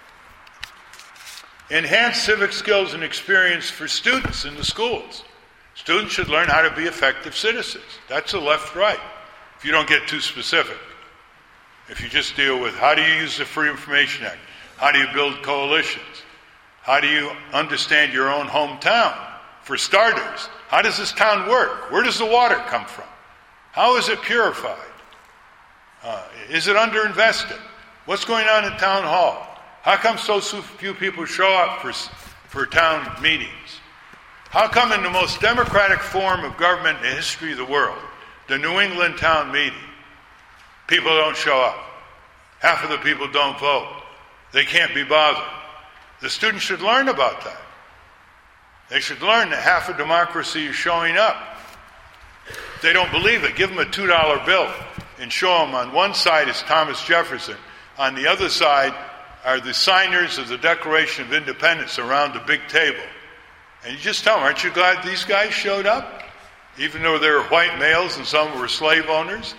Enhance civic skills and experience for students in the schools. Students should learn how to be effective citizens. That's the left-right, if you don't get too specific. If you just deal with how do you use the Free Information Act? How do you build coalitions? How do you understand your own hometown? For starters, how does this town work? Where does the water come from? How is it purified? Uh, is it underinvested? What's going on in town hall? How come so few people show up for, for town meetings? How come in the most democratic form of government in the history of the world, the New England town meeting, people don't show up? Half of the people don't vote. They can't be bothered. The students should learn about that. They should learn that half of democracy is showing up. If they don't believe it, give them a two dollar bill and show them on one side is Thomas Jefferson, on the other side are the signers of the Declaration of Independence around the big table. And you just tell them, aren't you glad these guys showed up? Even though they were white males and some were slave owners?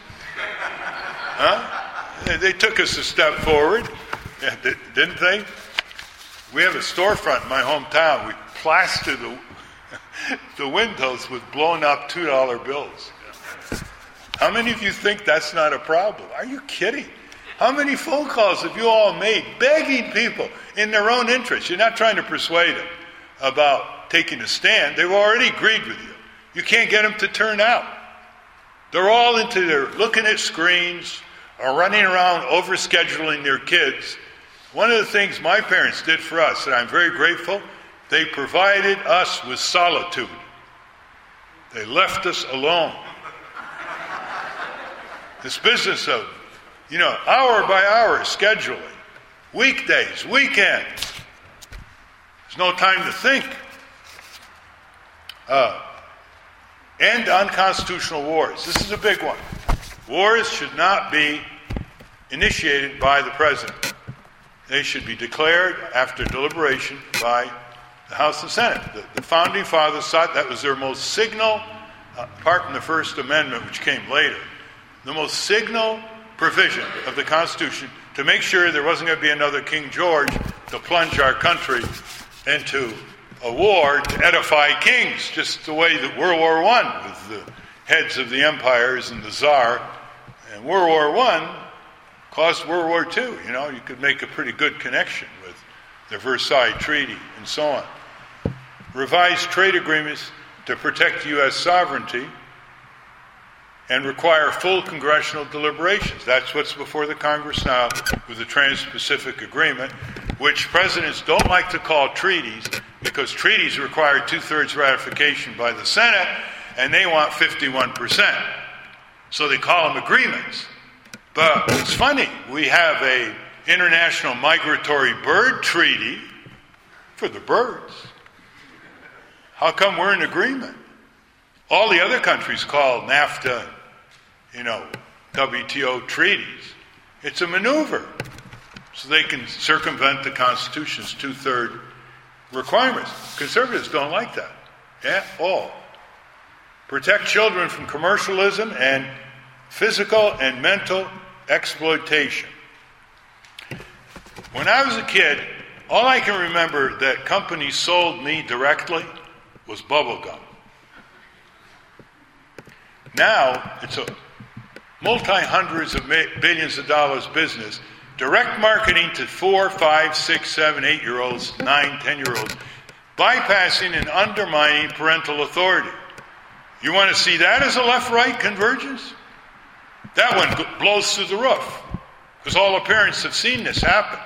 Huh? They took us a step forward, didn't they? We have a storefront in my hometown. We plaster the, the windows with blown up two dollar bills. How many of you think that's not a problem? Are you kidding? How many phone calls have you all made begging people in their own interest? You're not trying to persuade them about taking a stand. They've already agreed with you. You can't get them to turn out. They're all into their looking at screens, are running around overscheduling their kids. One of the things my parents did for us, and I'm very grateful, they provided us with solitude. They left us alone. This business of, you know, hour by hour scheduling, weekdays, weekends. There's no time to think. Uh, end unconstitutional wars. This is a big one. Wars should not be initiated by the president. They should be declared after deliberation by the House and Senate. The, the Founding Fathers thought that was their most signal, uh, apart from the First Amendment, which came later, the most signal provision of the Constitution to make sure there wasn't going to be another King George to plunge our country into a war to edify kings, just the way that World War One, with the heads of the empires and the Tsar, and World War One caused World War Two. You know, you could make a pretty good connection with the Versailles Treaty and so on. Revised trade agreements to protect U S sovereignty and require full congressional deliberations. That's what's before the Congress now with the Trans-Pacific Agreement, which presidents don't like to call treaties because treaties require two-thirds ratification by the Senate, and they want fifty-one percent. So they call them agreements. But it's funny, we have a international migratory bird treaty for the birds. How come we're in agreement? All the other countries call NAFTA, you know, W T O treaties. It's a maneuver so they can circumvent the Constitution's two-third requirements. Conservatives don't like that at all. Protect children from commercialism and physical and mental exploitation. When I was a kid, all I can remember that companies sold me directly was bubble gum. Now, it's a multi-hundreds of billions of dollars business, direct marketing to four, five, six, seven, eight-year-olds, nine, ten-year-olds, bypassing and undermining parental authority. You want to see that as a left-right convergence? That one blows through the roof, because all the parents have seen this happen.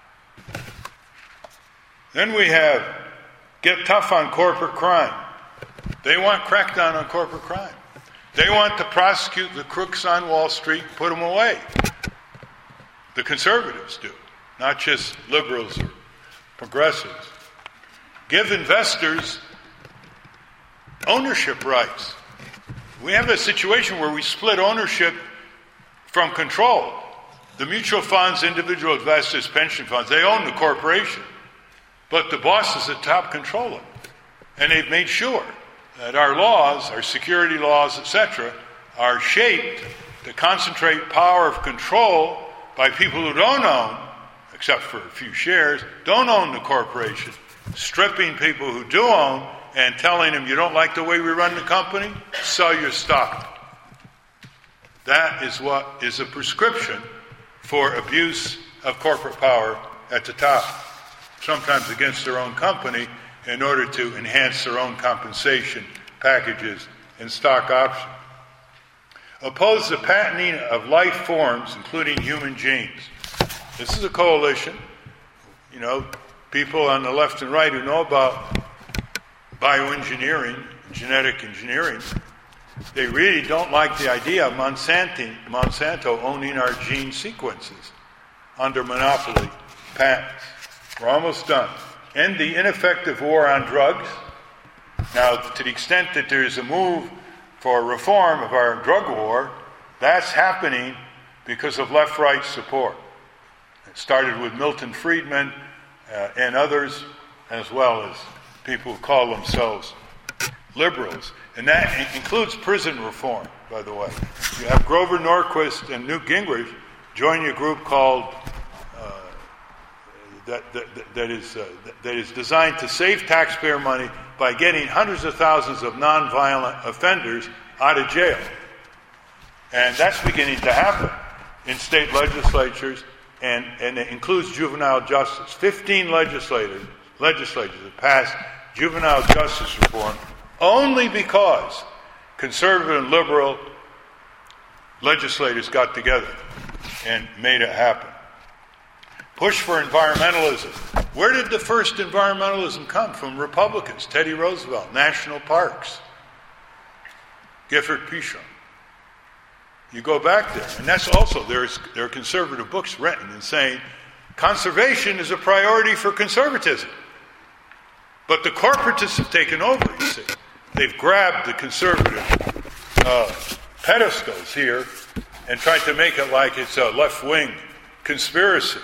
Then we have get tough on corporate crime. They want crackdown on corporate crime. They want to prosecute the crooks on Wall Street, put them away. The conservatives do, not just liberals or progressives. Give investors ownership rights. We have a situation where we split ownership from control. The mutual funds, individual investors, pension funds, they own the corporation. But the bosses at top control them. And they've made sure that our laws, our security laws, et cetera, are shaped to concentrate power of control by people who don't own, except for a few shares, don't own the corporation, stripping people who do own and telling them, you don't like the way we run the company? Sell your stock. That is what is a prescription for abuse of corporate power at the top, sometimes against their own company, in order to enhance their own compensation packages and stock options. Oppose the patenting of life forms, including human genes. This is a coalition, you know, people on the left and right who know about bioengineering, genetic engineering. They really don't like the idea of Monsanto, Monsanto owning our gene sequences under monopoly patents. We're almost done. End the ineffective war on drugs. Now, to the extent that there's a move for reform of our drug war, that's happening because of left-right support. It started with Milton Friedman uh, and others, as well as people who call themselves liberals. And that includes prison reform, by the way. You have Grover Norquist and Newt Gingrich joining a group called uh, that, that, that, is, uh, that is designed to save taxpayer money by getting hundreds of thousands of nonviolent offenders out of jail. And that's beginning to happen in state legislatures, and, and it includes juvenile justice. Fifteen legislators, legislators have passed juvenile justice reform only because conservative and liberal legislators got together. and made it happen. Push for environmentalism. Where did the first environmentalism come? From Republicans, Teddy Roosevelt, national parks, Gifford Pinchot. You go back there, and that's also, there's, there are conservative books written and saying conservation is a priority for conservatism. But the corporatists have taken over, you see. They've grabbed the conservative uh, pedestals here and tried to make it like it's a left-wing conspiracy.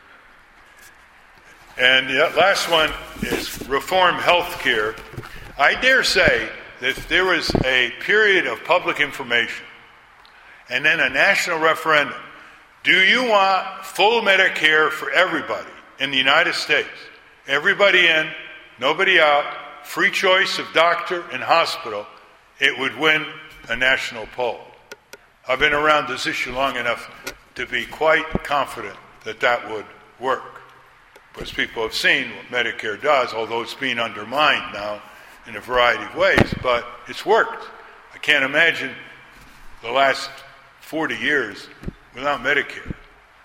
And the last one is reform health care. I dare say that if there was a period of public information and then a national referendum, do you want full Medicare for everybody in the United States? Everybody in, nobody out, free choice of doctor and hospital, it would win a national poll. I've been around this issue long enough to be quite confident that that would work. Because people have seen what Medicare does, although it's being undermined now in a variety of ways, but it's worked. I can't imagine the last forty years without Medicare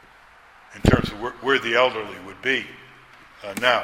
in terms of where, where the elderly would be uh, now.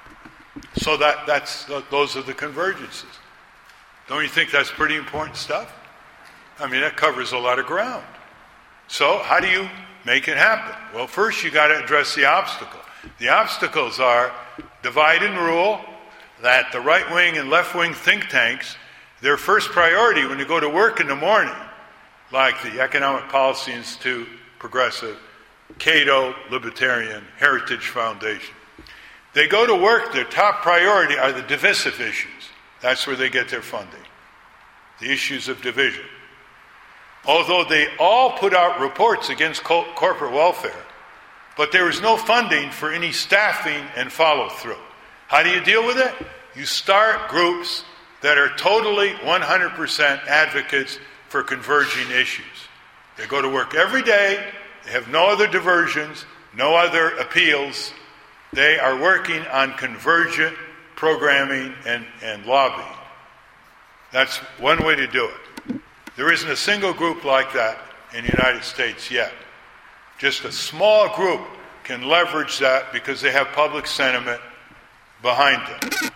So that that's those are the convergences. Don't you think that's pretty important stuff? I mean, that covers a lot of ground. So how do you make it happen? Well, first you got to address the obstacle. The obstacles are divide and rule, that the right-wing and left-wing think tanks, their first priority when you go to work in the morning, like the Economic Policy Institute, Progressive, Cato, Libertarian, Heritage Foundation, they go to work, their top priority are the divisive issues. That's where they get their funding, the issues of division. Although they all put out reports against co- corporate welfare, but there is no funding for any staffing and follow-through. How do you deal with it? You start groups that are totally one hundred percent advocates for converging issues. They go to work every day. They have no other diversions, no other appeals. They are working on convergent programming and, and lobbying. That's one way to do it. There isn't a single group like that in the United States yet. Just a small group can leverage that because they have public sentiment behind them.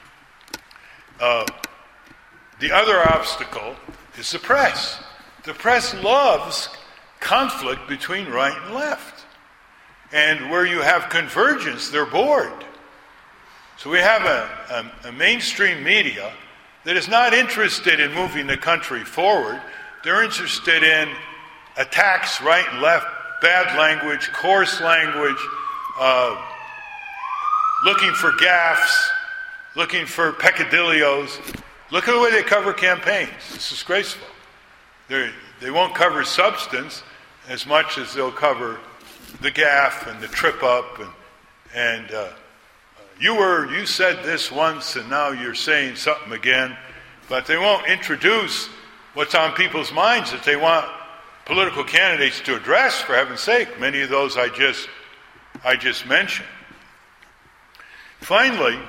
Uh, the other obstacle is the press. The press loves conflict between right and left. And where you have convergence, they're bored. So we have a, a, a mainstream media that is not interested in moving the country forward. They're interested in attacks right and left, bad language, coarse language, uh, looking for gaffes, looking for peccadillos. Look at the way they cover campaigns. It's disgraceful. They're, they won't cover substance as much as they'll cover the gaffe and the trip up and and uh, you were you said this once and now you're saying something again, but they won't introduce what's on people's minds that they want political candidates to address, for heaven's sake. Many of those I just I just mentioned. Finally,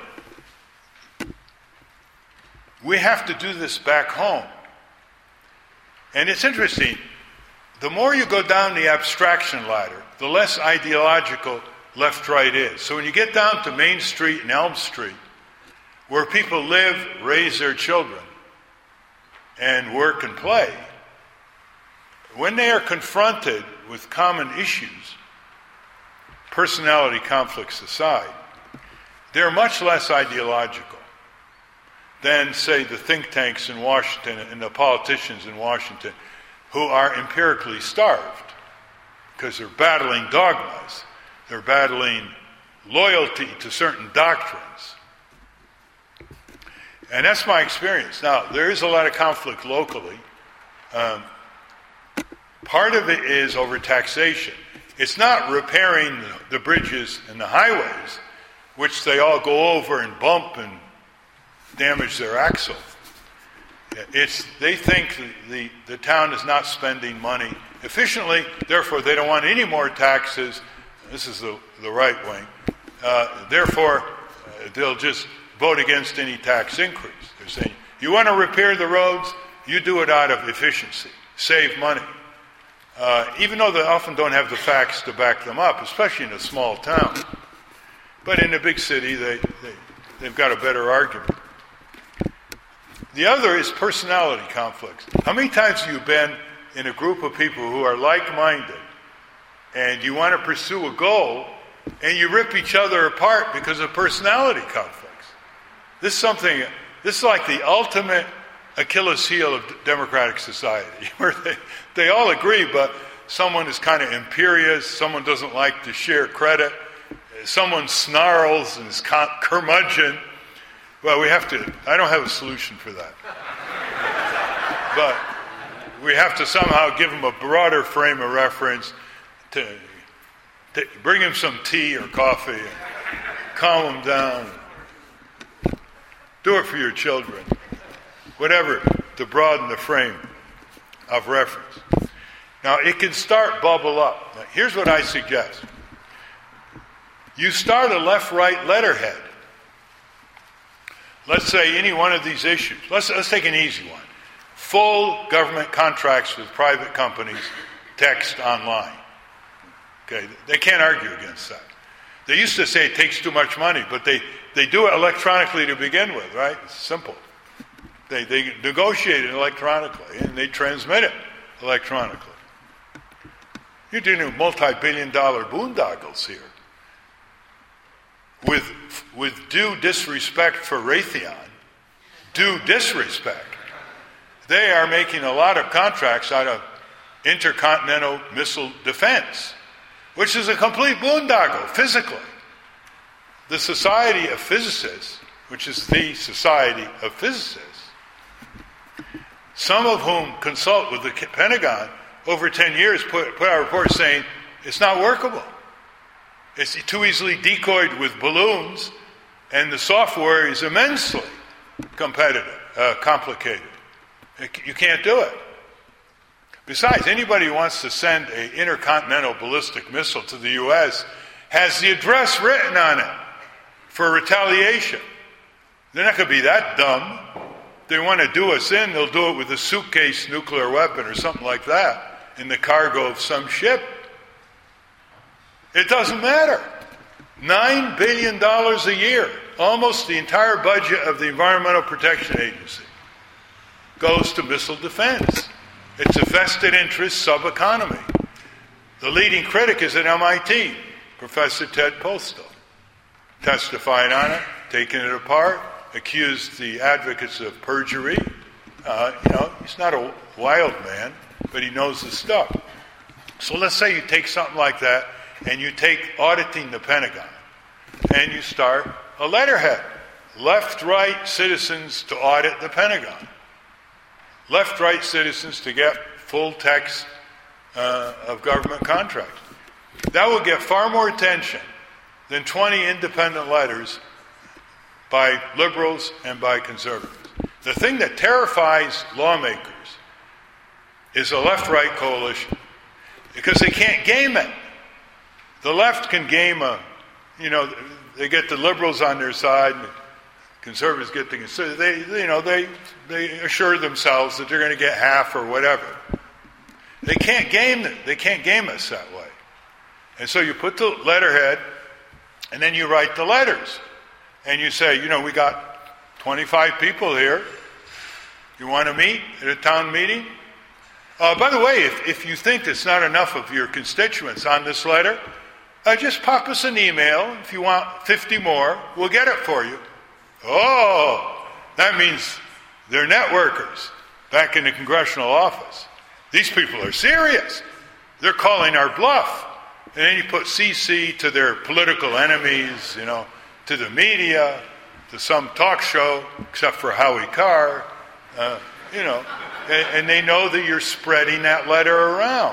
we have to do this back home. And it's interesting, the more you go down the abstraction ladder, the less ideological left-right is. So when you get down to Main Street and Elm Street, where people live, raise their children, and work and play, when they are confronted with common issues, personality conflicts aside, they're much less ideological than, say, the think tanks in Washington and the politicians in Washington who are empirically starved because they're battling dogmas. They're battling loyalty to certain doctrines. And that's my experience. Now, there is a lot of conflict locally. Um, part of it is over taxation. It's not repairing the bridges and the highways, which they all go over and bump and damage their axle. It's they think the, the, the town is not spending money efficiently, therefore they don't want any more taxes. This is the, the right wing. Uh, therefore, uh, they'll just vote against any tax increase. They're saying, you want to repair the roads? You do it out of efficiency. Save money. uh, even though they often don't have the facts to back them up, especially in a small town. But in a big city, they, they, they've got a better argument. The other is personality conflicts. How many times have you been in a group of people who are like-minded and you want to pursue a goal and you rip each other apart because of personality conflicts? This is something, this is like the ultimate Achilles heel of democratic society, where they, they all agree, but someone is kind of imperious, someone doesn't like to share credit, someone snarls and is curmudgeon. Well, we have to, I don't have a solution for that. But we have to somehow give them a broader frame of reference, to, to bring them some tea or coffee, and calm them down. Do it for your children. Whatever, to broaden the frame of reference. Now, it can start bubble up. Now, here's what I suggest. You start a left-right letterhead. Let's say any one of these issues. Let's, let's take an easy one. Full government contracts with private companies, text online. Okay, they can't argue against that. They used to say it takes too much money, but they, they do it electronically to begin with, right? It's simple. They, they negotiate it electronically, and they transmit it electronically. You're dealing with multi-billion dollar boondoggles here. With, with due disrespect for Raytheon, due disrespect, they are making a lot of contracts out of intercontinental missile defense, which is a complete boondoggle, physically. The Society of Physicists, which is the Society of Physicists, some of whom consult with the Pentagon, over ten years put, put out reports saying it's not workable. It's too easily decoyed with balloons, and the software is immensely competitive, uh, complicated. You can't do it. Besides, anybody who wants to send an intercontinental ballistic missile to the U S has the address written on it for retaliation. They're not going to be that dumb. If they want to do us in, they'll do it with a suitcase nuclear weapon or something like that in the cargo of some ship. It doesn't matter. Nine billion dollars a year, almost the entire budget of the Environmental Protection Agency, goes to missile defense. It's a vested interest sub-economy. The leading critic is at M I T, Professor Ted Postol. Testified on it, taken it apart, accused the advocates of perjury. Uh, you know, he's not a wild man, but he knows his stuff. So let's say you take something like that, and you take auditing the Pentagon, and you start a letterhead. Left-right citizens to audit the Pentagon. Left-right citizens to get full text uh, of government contracts. That will get far more attention than twenty independent letters by liberals and by conservatives. The thing that terrifies lawmakers is a left-right coalition, because they can't game it. The left can game a, you know, they get the liberals on their side, and the conservatives get the conservatives. They, you know, they they assure themselves that they're going to get half or whatever. They can't game it. They can't game us that way. And so you put the letterhead, and then you write the letters, and you say, you know, we got twenty-five people here. You want to meet at a town meeting? Uh, by the way, if, if you think there's not enough of your constituents on this letter, uh, just pop us an email. If you want fifty more, we'll get it for you. Oh, that means they're networkers back in the congressional office. These people are serious. They're calling our bluff. And then you put C C to their political enemies, you know, to the media, to some talk show, except for Howie Carr, uh, you know, and, and they know that you're spreading that letter around.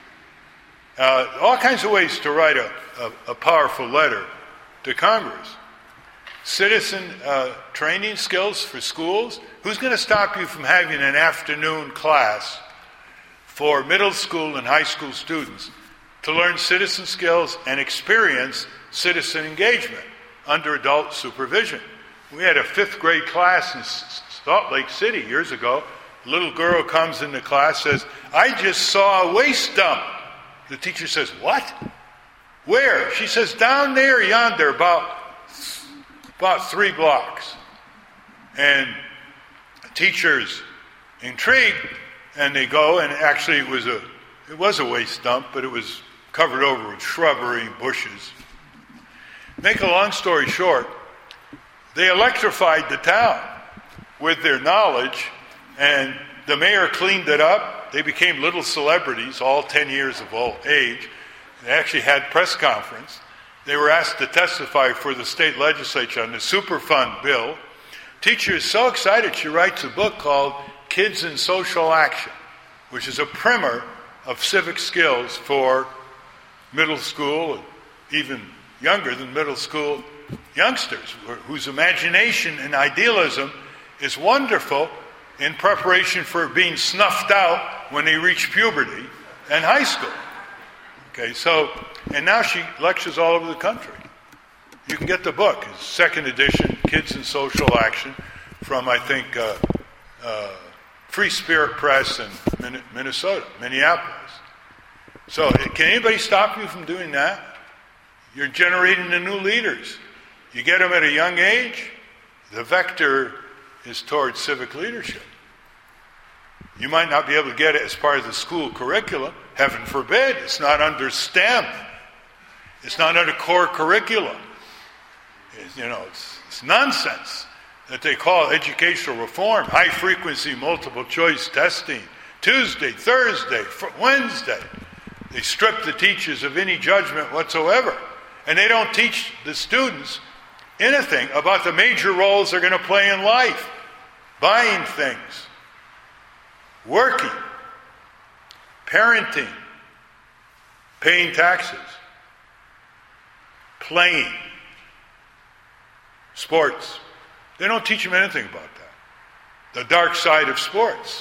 Uh, all kinds of ways to write a, a, a powerful letter to Congress. Citizen uh, training skills for schools. Who's going to stop you from having an afternoon class for middle school and high school students to learn citizen skills and experience citizen engagement under adult supervision? We had a fifth grade class in Salt Lake City years ago, a little girl comes into class, says, I just saw a waste dump. The teacher says, what? Where? She says, down there, yonder, about, about three blocks. And the teacher's intrigued, and they go, and actually it was a it was a waste dump, but it was covered over with shrubbery and bushes. Make a long story short, they electrified the town with their knowledge, and the mayor cleaned it up. They became little celebrities, all ten years of old age. They actually had press conference. They were asked to testify for the state legislature on the Superfund bill. Teacher is so excited she writes a book called Kids in Social Action, which is a primer of civic skills for middle school and even younger than middle school youngsters, whose imagination and idealism is wonderful in preparation for being snuffed out when they reach puberty and high school. Okay, so, and now she lectures all over the country. You can get the book. It's second edition, Kids in Social Action, from, I think, uh, uh, Free Spirit Press in Minnesota, Minneapolis. So, can anybody stop you from doing that? You're generating the new leaders. You get them at a young age, the vector is towards civic leadership. You might not be able to get it as part of the school curriculum. Heaven forbid, it's not under STEM. It's not under core curriculum. It's, you know, it's, it's nonsense that they call educational reform, high-frequency multiple choice testing, Tuesday, Thursday, Wednesday. They strip the teachers of any judgment whatsoever. And they don't teach the students anything about the major roles they're going to play in life. Buying things, working, parenting, paying taxes, playing, sports. They don't teach them anything about that. The dark side of sports.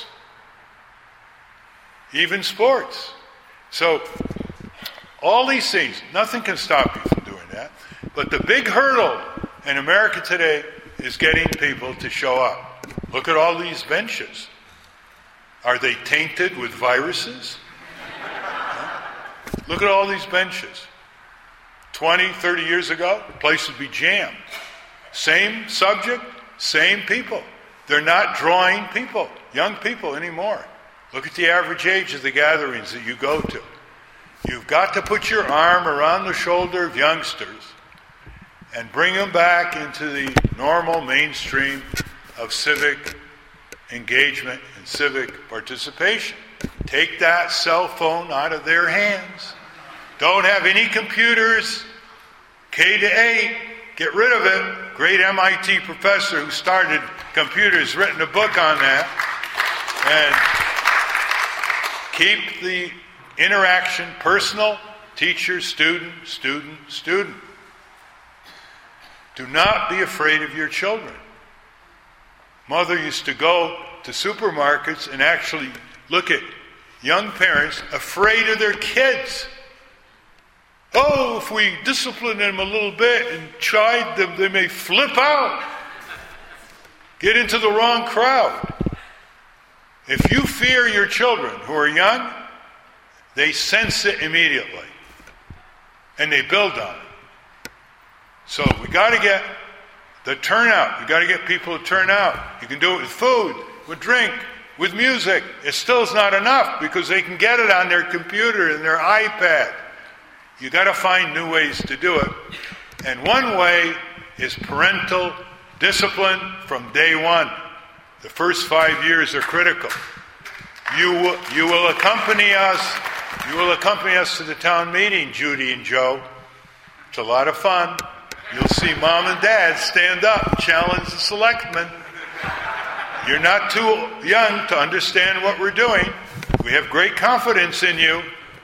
Even sports. So, all these things, nothing can stop you from doing that. But the big hurdle in America today is getting people to show up. Look at all these benches. Are they tainted with viruses? Look at all these benches. twenty, thirty years ago, the place would be jammed. Same subject, same people. They're not drawing people, young people anymore. Look at the average age of the gatherings that you go to. You've got to put your arm around the shoulder of youngsters and bring them back into the normal mainstream of civic engagement and civic participation. Take that cell phone out of their hands. Don't have any computers. K to eight, get rid of it. Great M I T professor who started computers, written a book on that. And keep the interaction personal, teacher, student, student, student. Do not be afraid of your children. Mother used to go to supermarkets and actually look at young parents afraid of their kids. Oh, if we discipline them a little bit and chide them, they may flip out. Get into the wrong crowd. If you fear your children who are young, they sense it immediately. And they build on it. So we got to get the turnout. We got to get people to turn out. You can do it with food, with drink, with music. It still is not enough because they can get it on their computer and their iPad. You got to find new ways to do it. And one way is parental discipline from day one. The first five years are critical. You will, you will accompany us. You will accompany us to the town meeting, Judy and Joe. It's a lot of fun. You'll see mom and dad stand up, challenge the selectmen. You're not too young to understand what we're doing. We have great confidence in you.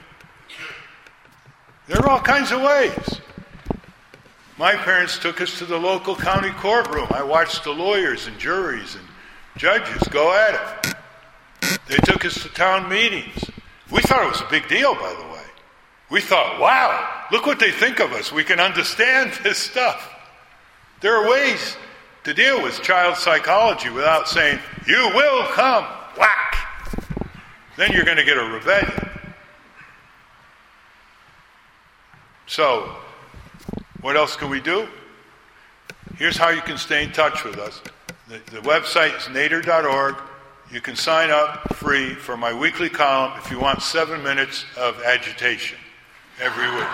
There are all kinds of ways. My parents took us to the local county courtroom. I watched the lawyers and juries and judges go at it. They took us to town meetings. We thought it was a big deal, by the way. We thought, wow, look what they think of us. We can understand this stuff. There are ways to deal with child psychology without saying, you will come. whack. Then you're going to get a rebellion. So, what else can we do? Here's how you can stay in touch with us. The, the website is nader dot org. You can sign up free for my weekly column if you want seven minutes of agitation every week.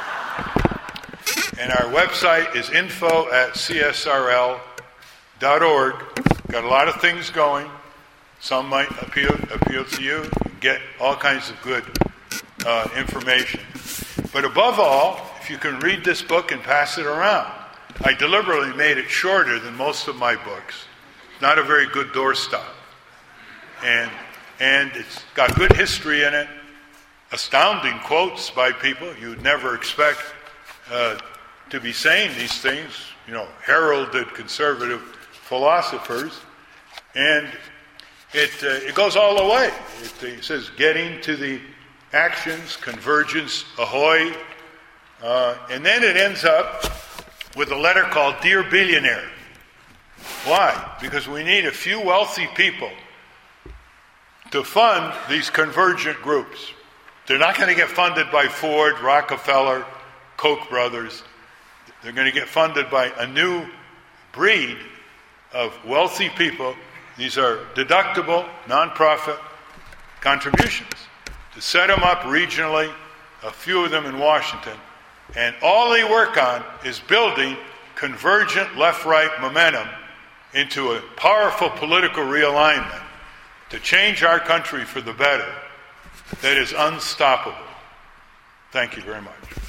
And our website is info at c s r l dot org. Got a lot of things going. Some might appeal appeal to you. You can get all kinds of good uh, information. But above all, if you can read this book and pass it around. I deliberately made it shorter than most of my books. Not a very good doorstop. And and it's got good history in it. Astounding quotes by people you'd never expect uh, to be saying these things. You know, heralded conservative philosophers. And it uh, it goes all the way. It, it says, getting to the actions, convergence, ahoy. Uh, and then it ends up with a letter called Dear Billionaire. Why? Because we need a few wealthy people to fund these convergent groups. They're not going to get funded by Ford, Rockefeller, Koch brothers. They're going to get funded by a new breed of wealthy people. These are deductible, nonprofit contributions. To set them up regionally, a few of them in Washington, and all they work on is building convergent left-right momentum into a powerful political realignment to change our country for the better that is unstoppable. Thank you very much.